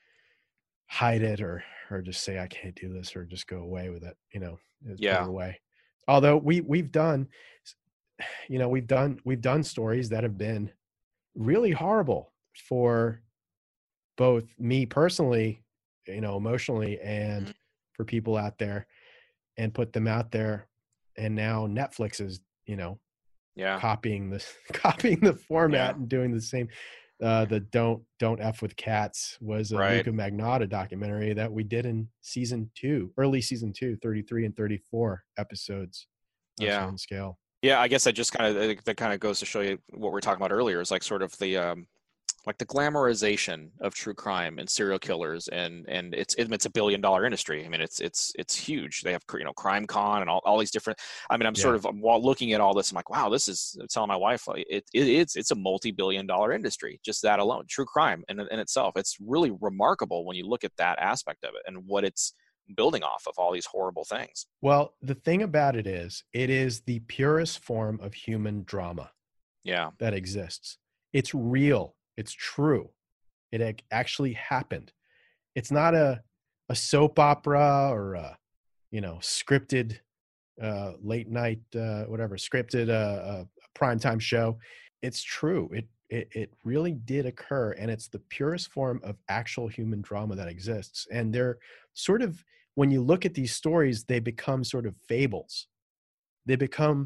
hide it or or just say I can't do this or just go away with it, you know, just put it Yeah. away. Although we we've done you know, we've done we've done stories that have been really horrible for both me personally, you know, emotionally, and Mm. for people out there, and put them out there. And now Netflix is, you know, Yeah. copying the copying the format Yeah. and doing the same. Uh, the don't don't F with Cats was a Right. Luca Magnotta documentary that we did in season two, early season two, thirty-three and thirty-four episodes of Yeah. Certain Scale. Yeah. I guess that just kind of, that kind of goes to show you what we are talking about earlier is like sort of the, um, like the glamorization of true crime and serial killers, and and it's it's a billion dollar industry. I mean, it's it's it's huge. They have, you know, Crime Con and all, all these different. I mean, I'm sort Yeah. of, while looking at all this, I'm like, wow, this is, I'm telling my wife, like, it, it it's it's a multi billion dollar industry, just that alone. True crime in in itself, it's really remarkable when you look at that aspect of it and what it's building off of, all these horrible things. Well, the thing about it is, it is the purest form of human drama Yeah. that exists. It's real. It's true. It ac- actually happened. It's not a a soap opera or a, you know, scripted uh, late night uh, whatever scripted uh, uh, primetime show. It's true. It, it it really did occur, and it's the purest form of actual human drama that exists. And they're sort of, when you look at these stories, they become sort of fables. They become,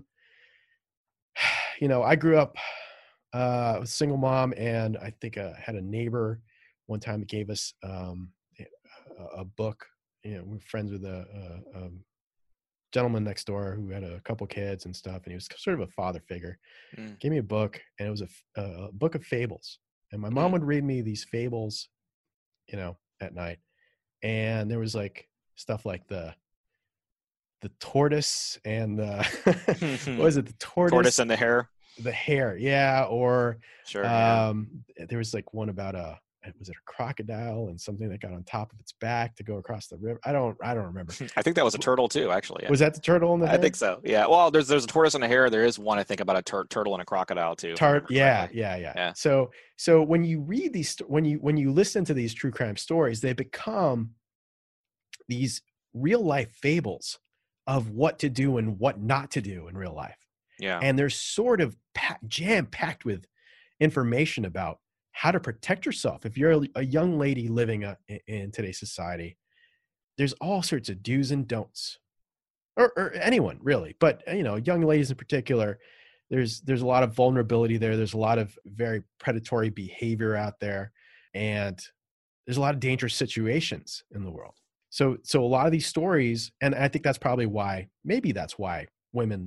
you know, I grew up uh, a single mom, and I think I had a neighbor one time that gave us um, a, a book. You know, we're friends with a, a, a gentleman next door who had a couple kids and stuff, and he was sort of a father figure. Mm. Gave me a book, and it was a, a book of fables. And my mom Mm. would read me these fables, you know, at night. And there was like stuff like the the tortoise and the what was it? The tortoise, Tortoise and the hare. the hare, yeah. Or Sure. Yeah. um, there was like one about a, was it a crocodile and something that got on top of its back to go across the river? I don't I don't remember. I think that was a turtle too, actually. Yeah. Was that the turtle and the I hare? think so. Yeah. Well, there's there's a tortoise and a hare. There is one, I think, about a tur- turtle and a crocodile too. If I Tart, remember yeah, correctly. yeah, yeah. Yeah. So, so when you read these, sto- when you when you listen to these true crime stories, they become these real life fables of what to do and what not to do in real life. Yeah. And they're sort of pa- jam packed with information about how to protect yourself. If you're a, a young lady living a, in, in today's society, there's all sorts of do's and don'ts, or, or anyone really, but you know, young ladies in particular. There's there's a lot of vulnerability there. There's a lot of very predatory behavior out there, and there's a lot of dangerous situations in the world. So so a lot of these stories, and I think that's probably why, maybe that's why women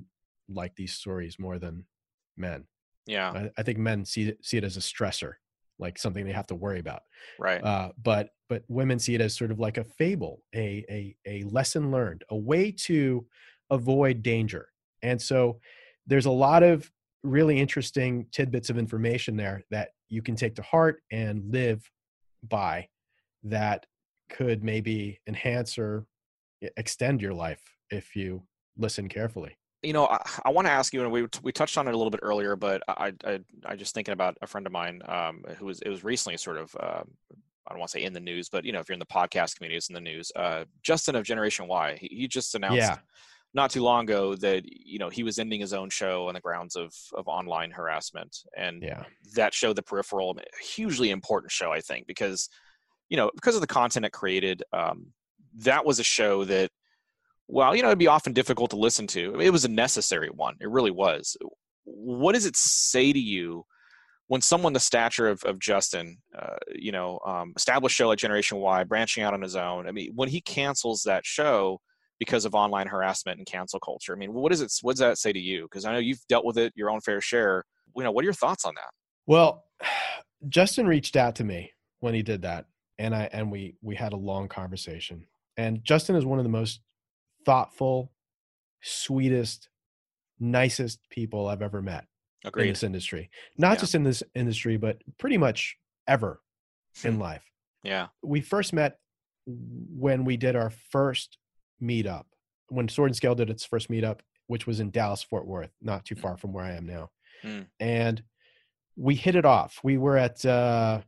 like these stories more than men. Yeah. I, I think men see it, see it as a stressor, like something they have to worry about. Right. Uh, but but women see it as sort of like a fable, a a a lesson learned, a way to avoid danger. And so there's a lot of really interesting tidbits of information there that you can take to heart and live by, that could maybe enhance or e- extend your life if you listen carefully. You know, I, I want to ask you, and we we touched on it a little bit earlier, but I I, I just thinking about a friend of mine um, who was it was recently sort of uh, I don't want to say in the news, but you know, if you're in the podcast community, it's in the news. Uh, Justin of Generation Y, he, he just announced Yeah. not too long ago that you know he was ending his own show on the grounds of of online harassment, and Yeah. that show, The Peripheral, a hugely important show, I think, because you know because of the content it created. Um, that was a show that, well, you know, it'd be often difficult to listen to. I mean, it was a necessary one. It really was. What does it say to you when someone the stature of, of Justin, uh, you know, um, established show like Generation Y, branching out on his own? I mean, when he cancels that show because of online harassment and cancel culture, I mean, what does it? What does that say to you? Because I know you've dealt with it your own fair share. You know, what are your thoughts on that? Well, Justin reached out to me when he did that, and I and we we had a long conversation. And Justin is one of the most thoughtful, sweetest, nicest people I've ever met in Agreed. this industry. Not Yeah. just in this industry, but pretty much ever in life. Yeah. We first met when we did our first meetup, when Sword and Scale did its first meetup, which was in Dallas, Fort Worth, not too far from where I am now. Mm. And we hit it off. We were at uh,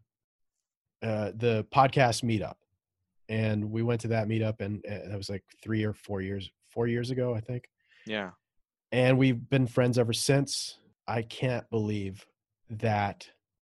uh, the podcast meetup, and we went to that meetup, and uh, that was like three or four years, four years ago, I think. Yeah. And we've been friends ever since. I can't believe that.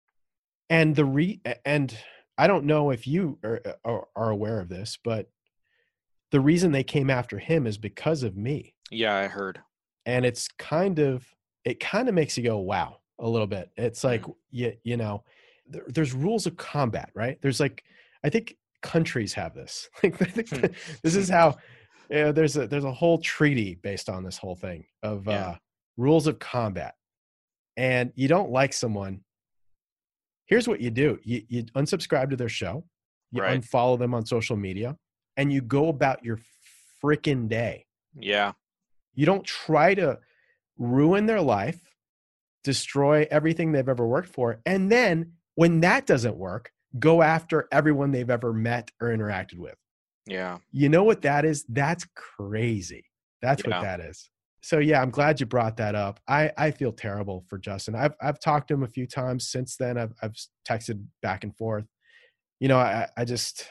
And the re and I don't know if you are, are, are aware of this, but the reason they came after him is because of me. Yeah, I heard. And it's kind of, it kind of makes you go, wow, a little bit. It's like, Mm. you, you know, there, there's rules of combat, right? There's like, I think countries have this. Like, I think that this is how, you know, there's a, there's a whole treaty based on this whole thing of Yeah. uh, rules of combat. And you don't like someone, here's what you do. You, you unsubscribe to their show, you Right. unfollow them on social media, and you go about your freaking day. Yeah. You don't try to ruin their life, destroy everything they've ever worked for. And then when that doesn't work, go after everyone they've ever met or interacted with. Yeah. You know what that is? That's crazy. That's Yeah. what that is. So yeah, I'm glad you brought that up. I, I feel terrible for Justin. I've I've talked to him a few times since then. I've I've texted back and forth. You know, I I just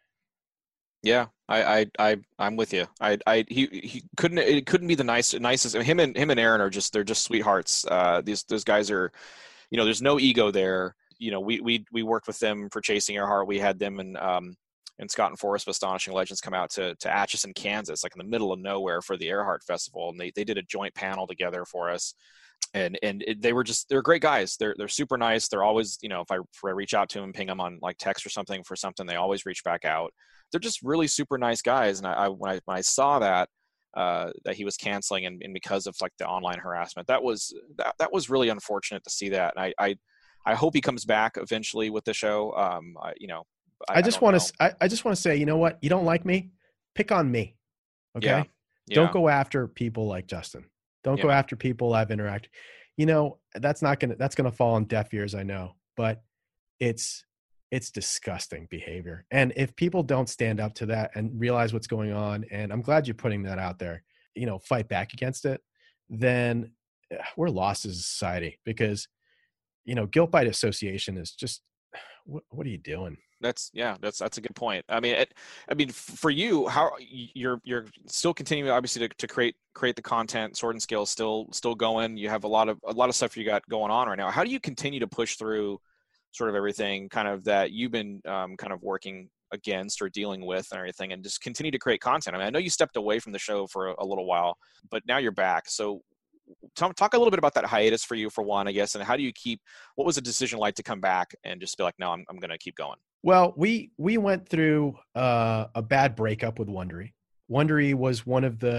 Yeah, I, I, I, I'm with you. I, I, he, he couldn't. It couldn't be the nice, nicest. Him and him and Aaron are just. They're just sweethearts. Uh, these, those guys are. You know, there's no ego there. You know, we, we, we worked with them for Chasing Earhart. We had them and um, and Scott and Forrest of Astonishing Legends come out to to Atchison, Kansas, like in the middle of nowhere for the Earhart Festival, and they they did a joint panel together for us. And and it, they were just they're great guys. They're they're super nice. They're always, you know, if I if I reach out to them, ping them on like text or something for something, they always reach back out. They're just really super nice guys. And I, I when I when I saw that uh, that he was canceling and, and because of like the online harassment, that was that that was really unfortunate to see that. And I I, I hope he comes back eventually with the show. Um, I, you know, I, I just want to I, I just want to say, you know what? You don't like me? Pick on me. Okay? Yeah. Yeah. Don't go after people like Justin. Don't go Yeah. after people I've interacted. You know, that's not gonna that's gonna fall on deaf ears, I know, but it's it's disgusting behavior. And if people don't stand up to that and realize what's going on, and I'm glad you're putting that out there, you know, fight back against it, then eh, we're lost as a society because, you know, guilt by association is just, what, what are you doing? That's yeah, that's that's a good point. I mean, it, I mean, f- for you, how you're you're still continuing obviously to, to create create the content. Sword and Scale is still still going. You have a lot of a lot of stuff you got going on right now. How do you continue to push through sort of everything kind of that you've been um, kind of working against or dealing with and everything, and just continue to create content? I mean, I know you stepped away from the show for a, a little while, but now you're back. So talk, talk a little bit about that hiatus for you, for one, I guess, and how do you keep? What was the decision like to come back and just be like, no, I'm I'm going to keep going? Well, we we went through uh, a bad breakup with Wondery. Wondery was one of the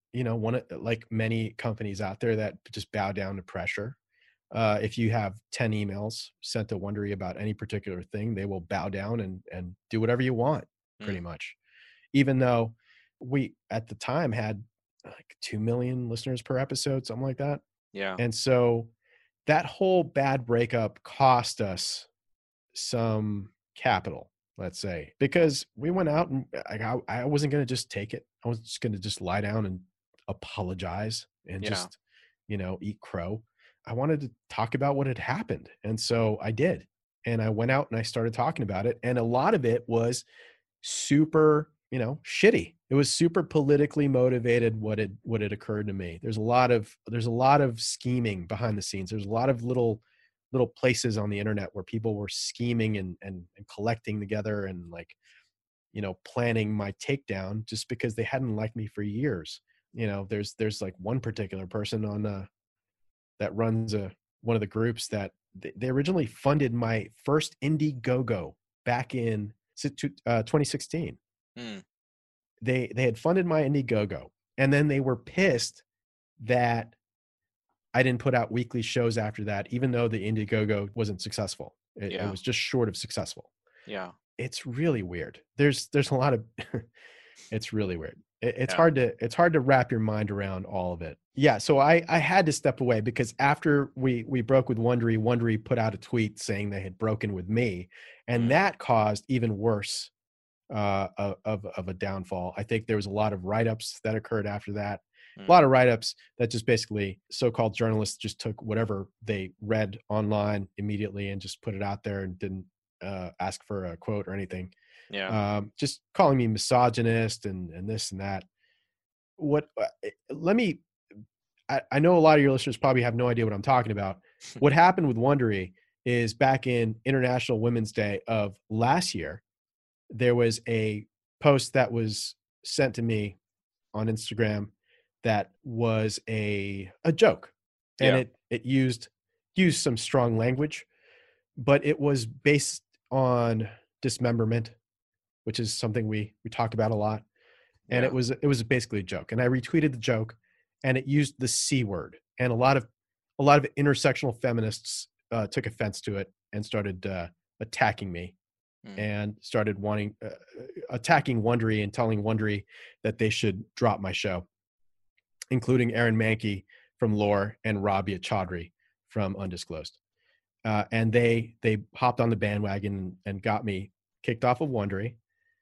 you know, one of like many companies out there that just bow down to pressure. Uh, if you have ten emails sent to Wondery about any particular thing, they will bow down and and do whatever you want, pretty Mm. much. Even though we at the time had like two million listeners per episode, something like that. Yeah. And so that whole bad breakup cost us some capital, let's say, because we went out and like, I, I wasn't going to just take it. I was just going to just lie down and apologize and Yeah. just, you know, eat crow. I wanted to talk about what had happened. And so I did. And I went out and I started talking about it. And a lot of it was super, you know, shitty. It was super politically motivated what had what had occurred to me. There's a lot of there's a lot of scheming behind the scenes. There's a lot of little little places on the internet where people were scheming and and, and collecting together and like, you know, planning my takedown just because they hadn't liked me for years. You know, there's there's like one particular person on uh that runs a one of the groups that they, they originally funded my first Indiegogo back in uh, twenty sixteen. Mm. They they had funded my Indiegogo, and then they were pissed that I didn't put out weekly shows after that, even though the Indiegogo wasn't successful. It, Yeah. it was just short of successful. Yeah. It's really weird. There's there's a lot of it's really weird. It, it's Yeah. hard to it's hard to wrap your mind around all of it. Yeah, so I I had to step away because after we we broke with Wondery, Wondery put out a tweet saying they had broken with me, and Mm. that caused even worse uh, of of a downfall. I think there was a lot of write-ups that occurred after that. Mm. A lot of write-ups that just basically so-called journalists just took whatever they read online immediately and just put it out there and didn't uh, ask for a quote or anything. Yeah. Um, just calling me misogynist and and this and that. What? Uh, let me. I, I know a lot of your listeners probably have no idea what I'm talking about. What happened with Wondery is back in International Women's Day of last year, there was a post that was sent to me on Instagram that was a a joke, and Yeah. it it used used some strong language, but it was based on dismemberment, which is something we we talk about a lot. And Yeah. it was it was basically a joke. And I retweeted the joke, and it used the C word, and a lot of a lot of intersectional feminists uh, took offense to it and started uh, attacking me. Mm. And started wanting uh, attacking Wondery and telling Wondery that they should drop my show, including Aaron Mahnke from Lore and Rabia Chaudhry from Undisclosed. Uh, and they they hopped on the bandwagon and got me kicked off of Wondery.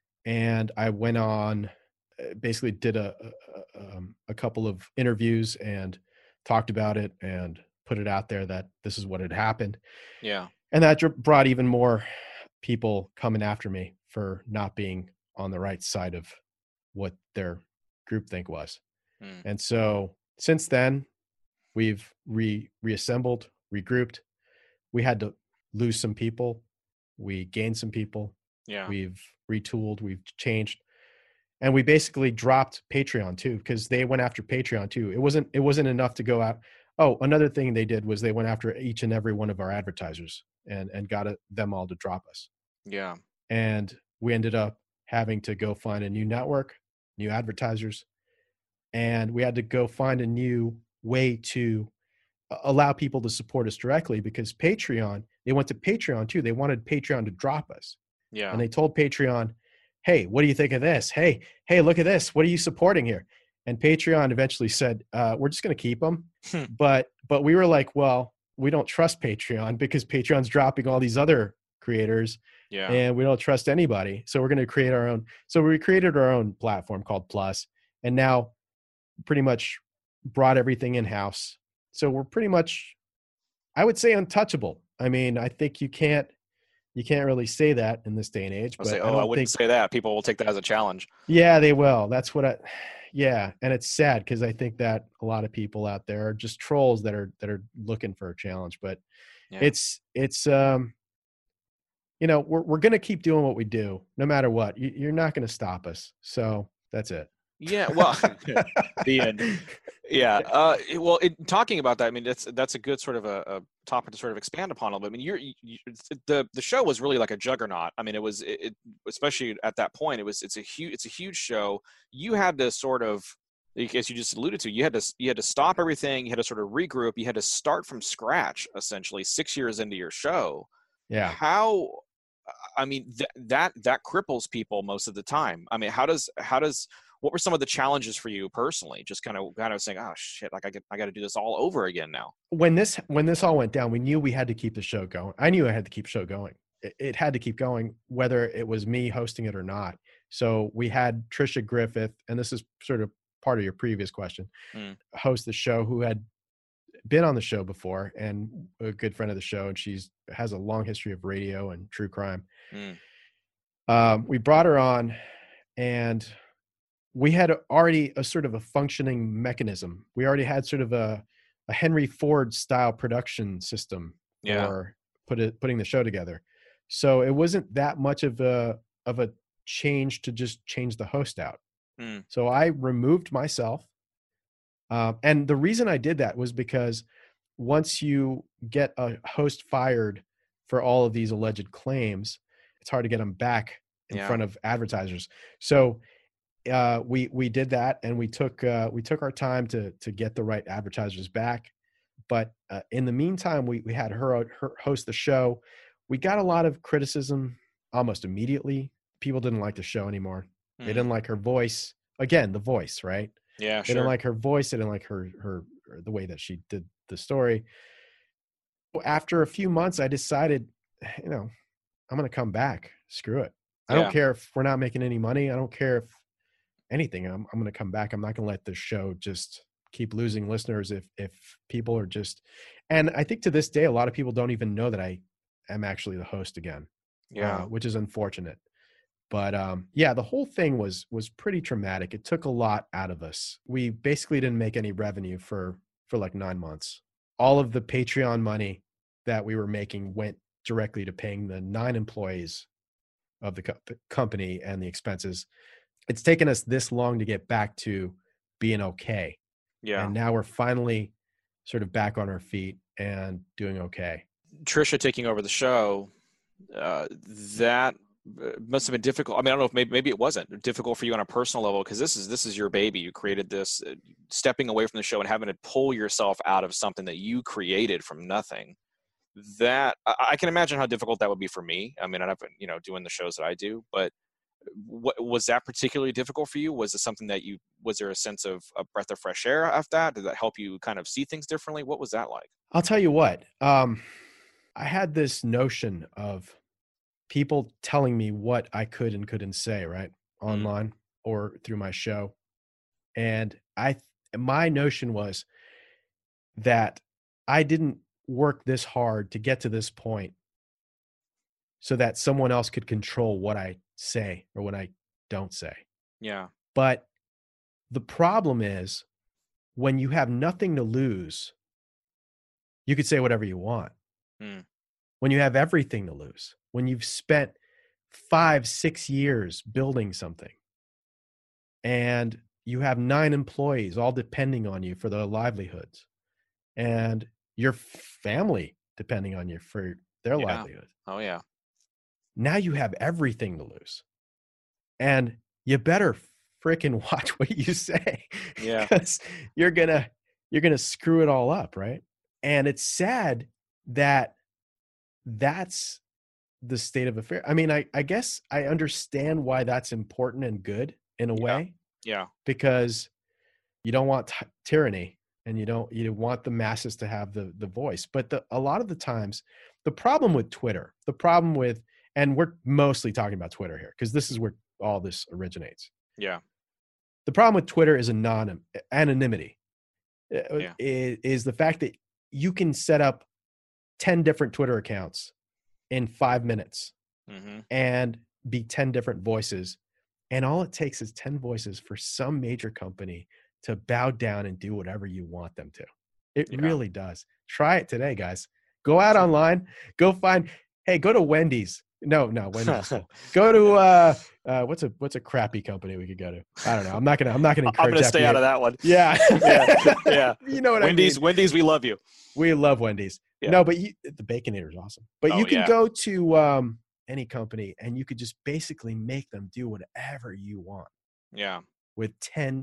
And I went on, uh, basically did a a, um, a couple of interviews and talked about it and put it out there that this is what had happened. Yeah. And that dr- brought even more people coming after me for not being on the right side of what their groupthink was. Mm. And so since then, we've re reassembled, regrouped. We had to lose some people. We gained some people. Yeah. We've retooled, we've changed. And we basically dropped Patreon too, because they went after Patreon too. It wasn't it wasn't enough to go out. Oh, another thing they did was they went after each and every one of our advertisers and and got it, them all to drop us. Yeah. And we ended up having to go find a new network, new advertisers, and we had to go find a new way to allow people to support us directly, because Patreon, they went to Patreon too. They wanted Patreon to drop us. Yeah. And they told Patreon, hey, what do you think of this? Hey, hey, look at this. What are you supporting here? And Patreon eventually said, uh, we're just going to keep them. but but we were like, well, we don't trust Patreon because Patreon's dropping all these other creators. Yeah. And we don't trust anybody. So we're going to create our own. So we created our own platform called Plus, and now pretty much brought everything in-house. So we're pretty much, I would say, untouchable. I mean, I think you can't, you can't really say that in this day and age. I'll But say, I oh, don't I wouldn't think, say that. People will take that as a challenge. yeah, they will. That's what I, yeah. And it's sad because I think that a lot of people out there are just trolls that are, that are looking for a challenge. But Yeah. it's, it's, um, you know, we're, we're going to keep doing what we do no matter what. You, you're not going to stop us. So that's it. Yeah. Well, the end. Yeah. Uh, it- well, it, talking about that, I mean, that's that's a good sort of a, a topic to sort of expand upon a little bit. I mean, you're you, it's- the the show was really like a juggernaut. I mean, it was it, it especially at that point. It was it's a huge it's a huge show. You had to sort of as you just alluded to, you had to you had to stop everything. You had to sort of regroup. You had to start from scratch, essentially, six years into your show. Yeah. How, I mean, th- that that cripples people most of the time. I mean, how does how does what were some of the challenges for you personally? Just kind of kind of saying, oh shit, like I get I got to do this all over again now. When this when this all went down, we knew we had to keep the show going. I knew I had to keep the show going. It, it had to keep going, whether it was me hosting it or not. So we had Trisha Griffith, and this is sort of part of your previous question, mm. host the show, who had been on the show before and a good friend of the show. And she's has a long history of radio and true crime. Mm. Um, we brought her on, and we had already a sort of a functioning mechanism. We already had sort of a, a Henry Ford style production system yeah. for put it, putting the show together. So it wasn't that much of a, of a change to just change the host out. Mm. So I removed myself. Uh, and the reason I did that was because once you get a host fired for all of these alleged claims, it's hard to get them back in yeah. front of advertisers. So uh, we we did that, and we took uh, we took our time to to get the right advertisers back. But uh, in the meantime, we we had her, her host the show. We got a lot of criticism almost immediately. People didn't like the show anymore. Mm. They didn't like her voice. Again, the voice, right? Yeah, they sure. didn't like her voice. They didn't like her, her, her, the way that she did the story. After a few months, I decided, you know, I'm going to come back. Screw it. I yeah. don't care if we're not making any money. I don't care if anything. I'm, I'm going to come back. I'm not going to let this show just keep losing listeners if, if people are just, and I think to this day, a lot of people don't even know that I am actually the host again. Yeah. Uh, which is unfortunate. But um, yeah, the whole thing was was pretty traumatic. It took a lot out of us. We basically didn't make any revenue for for like nine months. All of the Patreon money that we were making went directly to paying the nine employees of the co- company and the expenses. It's taken us this long to get back to being okay. Yeah. And now we're finally sort of back on our feet and doing okay. Trisha taking over the show, uh, that must have been difficult. I mean, I don't know if maybe, maybe it wasn't difficult for you on a personal level, because this is this is your baby. You created this, uh, stepping away from the show and having to pull yourself out of something that you created from nothing. That I, I can imagine how difficult that would be for me. I mean, I've been, you know, doing the shows that I do, but what was that particularly difficult for you? Was it something that you, was there a sense of a breath of fresh air after that? Did that help you kind of see things differently? What was that like? I'll tell you what, um, I had this notion of people telling me what I could and couldn't say, right? Online mm. or through my show. And I, my notion was that I didn't work this hard to get to this point so that someone else could control what I say or what I don't say. Yeah. But the problem is when you have nothing to lose, you could say whatever you want. Mm. When you have everything to lose, when you've spent five, six years building something and you have nine employees all depending on you for their livelihoods and your family depending on you for their yeah. livelihood. Oh yeah. Now you have everything to lose, and you better freaking watch what you say. Yeah. Because you're gonna, you're gonna screw it all up. Right. And it's sad that that's the state of affairs. I mean, I, I guess I understand why that's important and good in a yeah. way. Yeah. Because you don't want t- tyranny and you don't, you want the masses to have the, the voice. But the, a lot of the times, the problem with Twitter, the problem with, and we're mostly talking about Twitter here because this is where all this originates. Yeah. The problem with Twitter is anon- anonymity. Yeah. Is, is the fact that you can set up ten different Twitter accounts in five minutes mm-hmm. and be ten different voices. And all it takes is ten voices for some major company to bow down and do whatever you want them to. It yeah. really does. Try it today, guys. Go out online, go find, hey, go to Wendy's. No, no, Wendy's. Go to, uh, uh, what's a, what's a crappy company we could go to? I don't know. I'm not going to, I'm not going to encourage I'm going to stay out of that one. Yeah. yeah. yeah. You know what Wendy's, I mean? Wendy's, we love you. We love Wendy's. Yeah. No, but you, the Baconator is awesome. But oh, you can yeah. go to um, any company and you could just basically make them do whatever you want. Yeah. With ten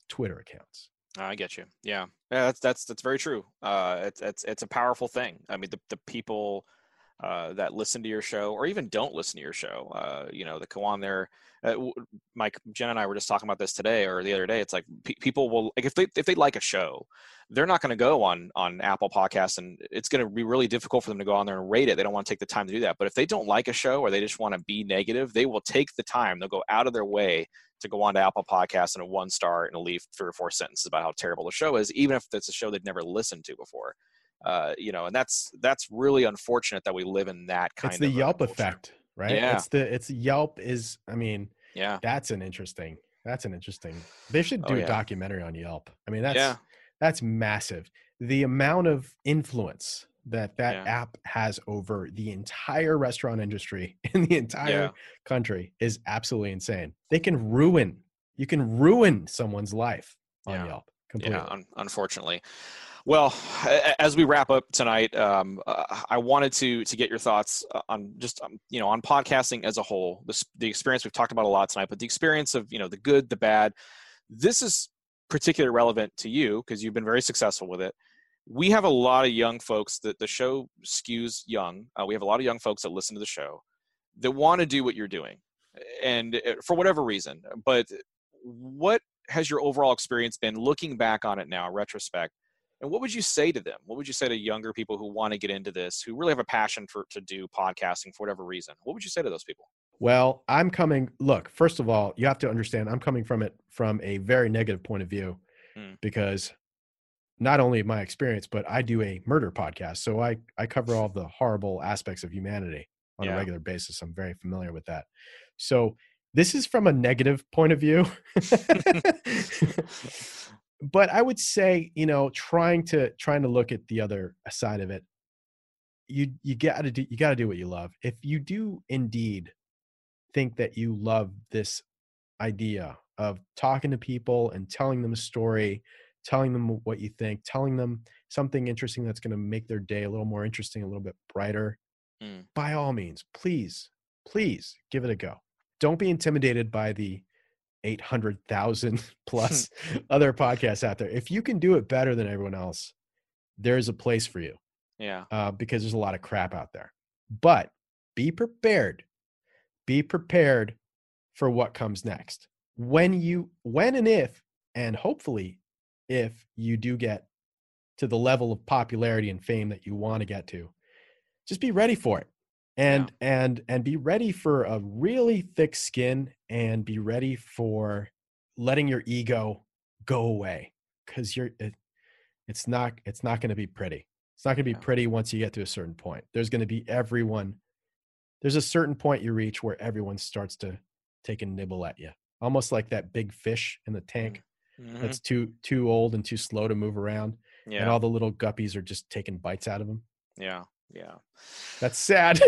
Twitter accounts. I get you. Yeah, yeah, that's that's that's very true. Uh, it's it's it's a powerful thing. I mean, the the people uh, that listen to your show, or even don't listen to your show, uh, you know, that go on there. Uh, w- Mike, Jen, and I were just talking about this today or the other day. It's like pe- people will, like, if they if they like a show, they're not going to go on on Apple Podcasts, and it's going to be really difficult for them to go on there and rate it. They don't want to take the time to do that. But if they don't like a show, or they just want to be negative, they will take the time. They'll go out of their way to go on to Apple Podcasts and a one star and leave three or four sentences about how terrible the show is, even if it's a show they've never listened to before. Uh, you know, and that's that's really unfortunate that we live in that kind it's of the Yelp culture. effect, right? Yeah. It's the it's Yelp is I mean, Yeah. that's an interesting that's an interesting. They should do Oh, a yeah. documentary on Yelp. I mean, that's Yeah. that's massive. The amount of influence that that Yeah. app has over the entire restaurant industry in the entire Yeah. country is absolutely insane. They can ruin, you can ruin someone's life on Yeah. Yelp completely. Yeah, un- unfortunately. Well, a- as we wrap up tonight, um, uh, I wanted to to get your thoughts on just um, you know, on podcasting as a whole. This, the experience we've talked about a lot tonight, but the experience of, you know, the good, the bad. This is particularly relevant to you because you've been very successful with it. We have a lot of young folks that the show skews young. Uh, we have a lot of young folks that listen to the show that want to do what you're doing, and uh, for whatever reason. But what has your overall experience been looking back on it now, in retrospect? And what would you say to them? What would you say to younger people who want to get into this, who really have a passion for to do podcasting for whatever reason? What would you say to those people? Well, I'm coming, look, first of all, you have to understand, I'm coming from it from a very negative point of view Mm. because not only my experience, but I do a murder podcast. So I, I cover all the horrible aspects of humanity on Yeah. a regular basis. I'm very familiar with that. So this is from a negative point of view. But I would say, you know, trying to trying to look at the other side of it, you you got to do you got to do what you love. If you do indeed think that you love this idea of talking to people and telling them a story, telling them what you think, telling them something interesting that's going to make their day a little more interesting, a little bit brighter, Mm. by all means, please, please give it a go. Don't be intimidated by the eight hundred thousand plus other podcasts out there. If you can do it better than everyone else, there's a place for you. Yeah. Uh, because there's a lot of crap out there. But be prepared. Be prepared for what comes next. When you, when and if, and hopefully if you do get to the level of popularity and fame that you want to get to, just be ready for it. And yeah. and and be ready for a really thick skin, and be ready for letting your ego go away, because you're it, it's not it's not going to be pretty. It's not going to be Yeah. pretty once you get to a certain point. There's going to be everyone. There's a certain point you reach where everyone starts to take a nibble at you, almost like that big fish in the tank Mm-hmm. that's too too old and too slow to move around, Yeah. and all the little guppies are just taking bites out of him. Yeah. Yeah. That's sad.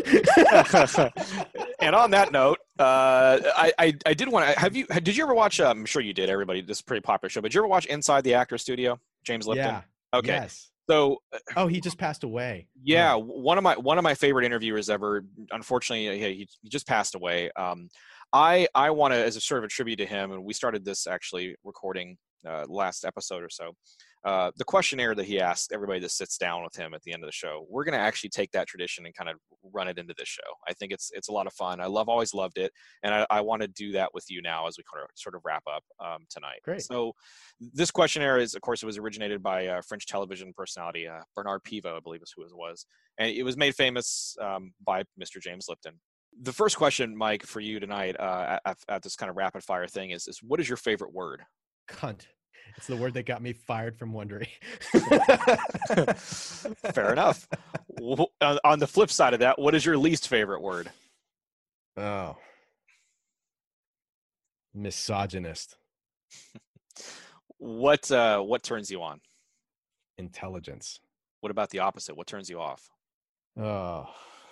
And on that note, uh, I, I I did want to have you. Did you ever watch? Um, I'm sure you did. Everybody, this is a pretty popular show. But did you ever watch Inside the Actor Studio? James Lipton. Yeah. Okay. Yes. So. Oh, he just passed away. Yeah, Oh. one of my one of my favorite interviewers ever. Unfortunately, he, he just passed away. Um, I I want to, as a sort of a tribute to him, and we started this actually recording uh, last episode or so. Uh, the questionnaire that he asked everybody that sits down with him at the end of the show, we're going to actually take that tradition and kind of run it into this show. I think it's it's a lot of fun. I love always loved it, and I, I want to do that with you now as we kind of sort of wrap up um, tonight. Great. So this questionnaire is, of course, it was originated by uh, French television personality uh, Bernard Pivot, I believe is who it was, and it was made famous um, by Mister James Lipton. The first question, Mike, for you tonight uh, at, at this kind of rapid fire thing is, is what is your favorite word? Cunt. It's the word that got me fired from Wondery. Fair enough. On the flip side of that, what is your least favorite word? Oh. Misogynist. What uh, what turns you on? Intelligence. What about the opposite? What turns you off? Oh.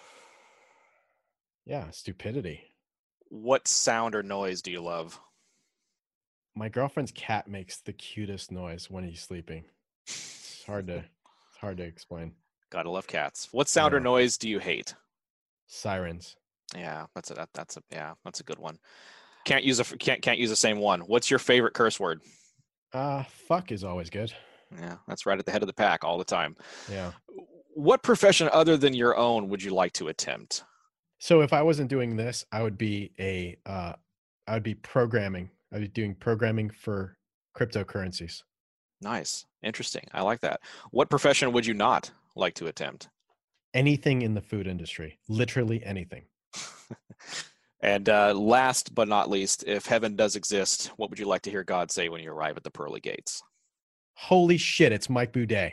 Yeah, stupidity. What sound or noise do you love? My girlfriend's cat makes the cutest noise when he's sleeping. It's hard to it's hard to explain. Gotta love cats. What sound Yeah. or noise do you hate? Sirens. Yeah, that's a that, that's a yeah, that's a good one. Can't use a can't can't use the same one. What's your favorite curse word? Uh, fuck is always good. Yeah, that's right at the head of the pack all the time. Yeah. What profession other than your own would you like to attempt? So if I wasn't doing this, I would be a, uh, I would be programming. I'd be doing programming for cryptocurrencies. Nice. Interesting. I like that. What profession would you not like to attempt? Anything in the food industry, literally anything. And uh, last but not least, if heaven does exist, what would you like to hear God say when you arrive at the pearly gates? Holy shit, it's Mike Boudet.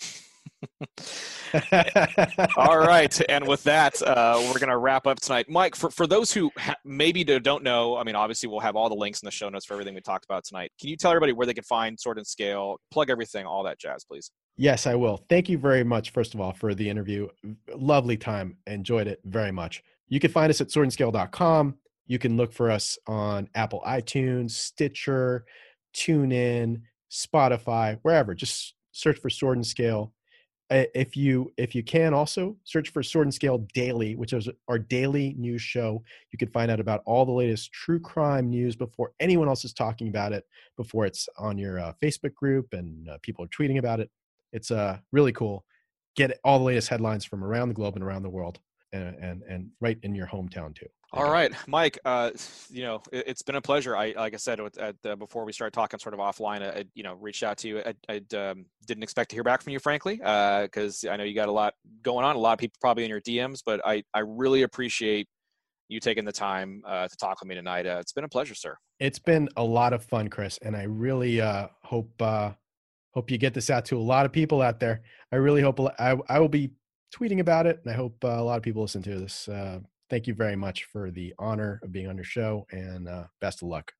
All right. And with that, uh, we're going to wrap up tonight. Mike, for, for those who ha- maybe don't know, I mean, obviously we'll have all the links in the show notes for everything we talked about tonight. Can you tell everybody where they can find Sword and Scale, plug everything, all that jazz, please? Yes, I will. Thank you very much, first of all, for the interview. Lovely time. Enjoyed it very much. You can find us at sword and scale dot com. You can look for us on Apple iTunes, Stitcher, TuneIn, Spotify, wherever. Just search for Sword and Scale. If you if you can also search for Sword and Scale Daily, which is our daily news show. You can find out about all the latest true crime news before anyone else is talking about it, before it's on your uh, Facebook group and uh, people are tweeting about it. It's uh, really cool. Get all the latest headlines from around the globe and around the world, and and, and right in your hometown too. All right, Mike. Uh, you know, it, it's been a pleasure. I, like I said, at, uh, before we started talking, sort of offline, I, I you know, reached out to you. I, I um, didn't expect to hear back from you, frankly, because uh, I know you got a lot going on. A lot of people probably in your D Ms, but I, I really appreciate you taking the time uh, to talk with me tonight. Uh, it's been a pleasure, sir. It's been a lot of fun, Chris, and I really uh, hope uh, hope you get this out to a lot of people out there. I really hope I, I will be tweeting about it, and I hope uh, a lot of people listen to this. Uh, Thank you very much for the honor of being on your show, and uh, best of luck.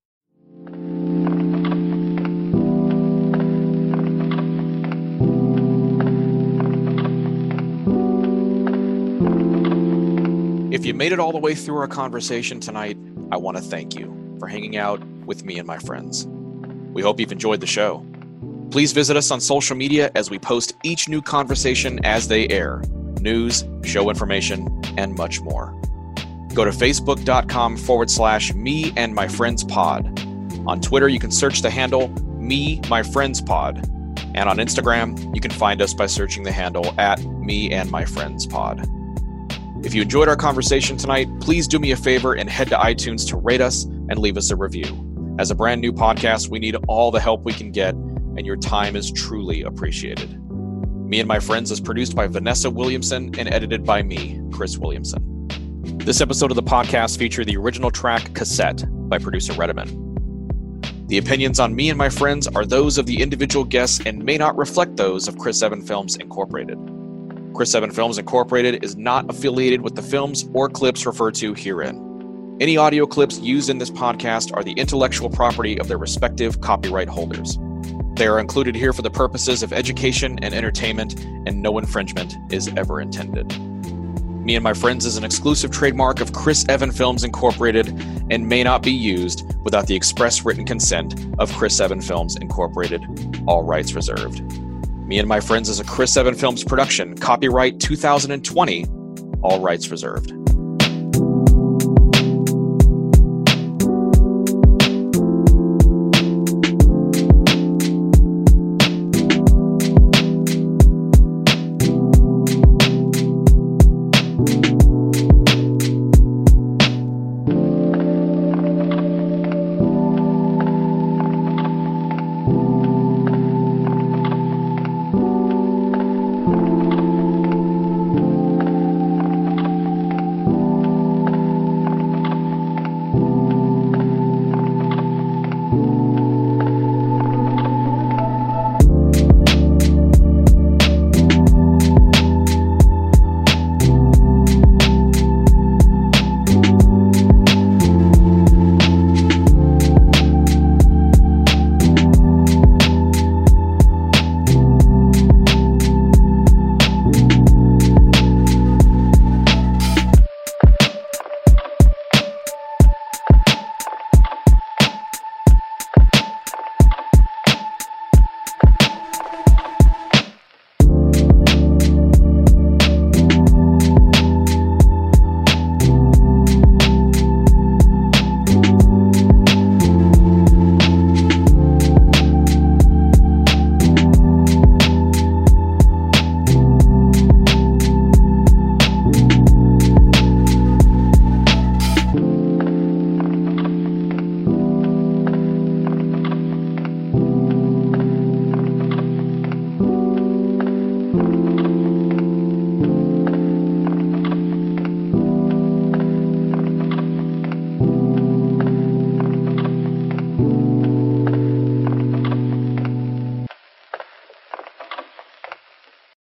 If you made it all the way through our conversation tonight, I want to thank you for hanging out with me and my friends. We hope you've enjoyed the show. Please visit us on social media as we post each new conversation as they air, news, show information, and much more. Go to facebook.com forward slash me and my friends pod. On Twitter, you can search the handle me, my friends pod. And on Instagram, you can find us by searching the handle at me and my friends pod. If you enjoyed our conversation tonight, please do me a favor and head to iTunes to rate us and leave us a review. As a brand new podcast, we need all the help we can get, and your time is truly appreciated. Me and My Friends is produced by Vanessa Williamson and edited by me, Chris Williamson. This episode of the podcast featured the original track Cassette by producer Rediman. The opinions on Me and My Friends are those of the individual guests and may not reflect those of Chris Evan Films Incorporated. Chris Evan Films Incorporated is not affiliated with the films or clips referred to herein. Any audio clips used in this podcast are the intellectual property of their respective copyright holders. They are included here for the purposes of education and entertainment, and no infringement is ever intended. Me and My Friends is an exclusive trademark of Chris Evan Films Incorporated and may not be used without the express written consent of Chris Evan Films Incorporated. All rights reserved. Me and My Friends is a Chris Evan Films production, copyright two thousand twenty, all rights reserved.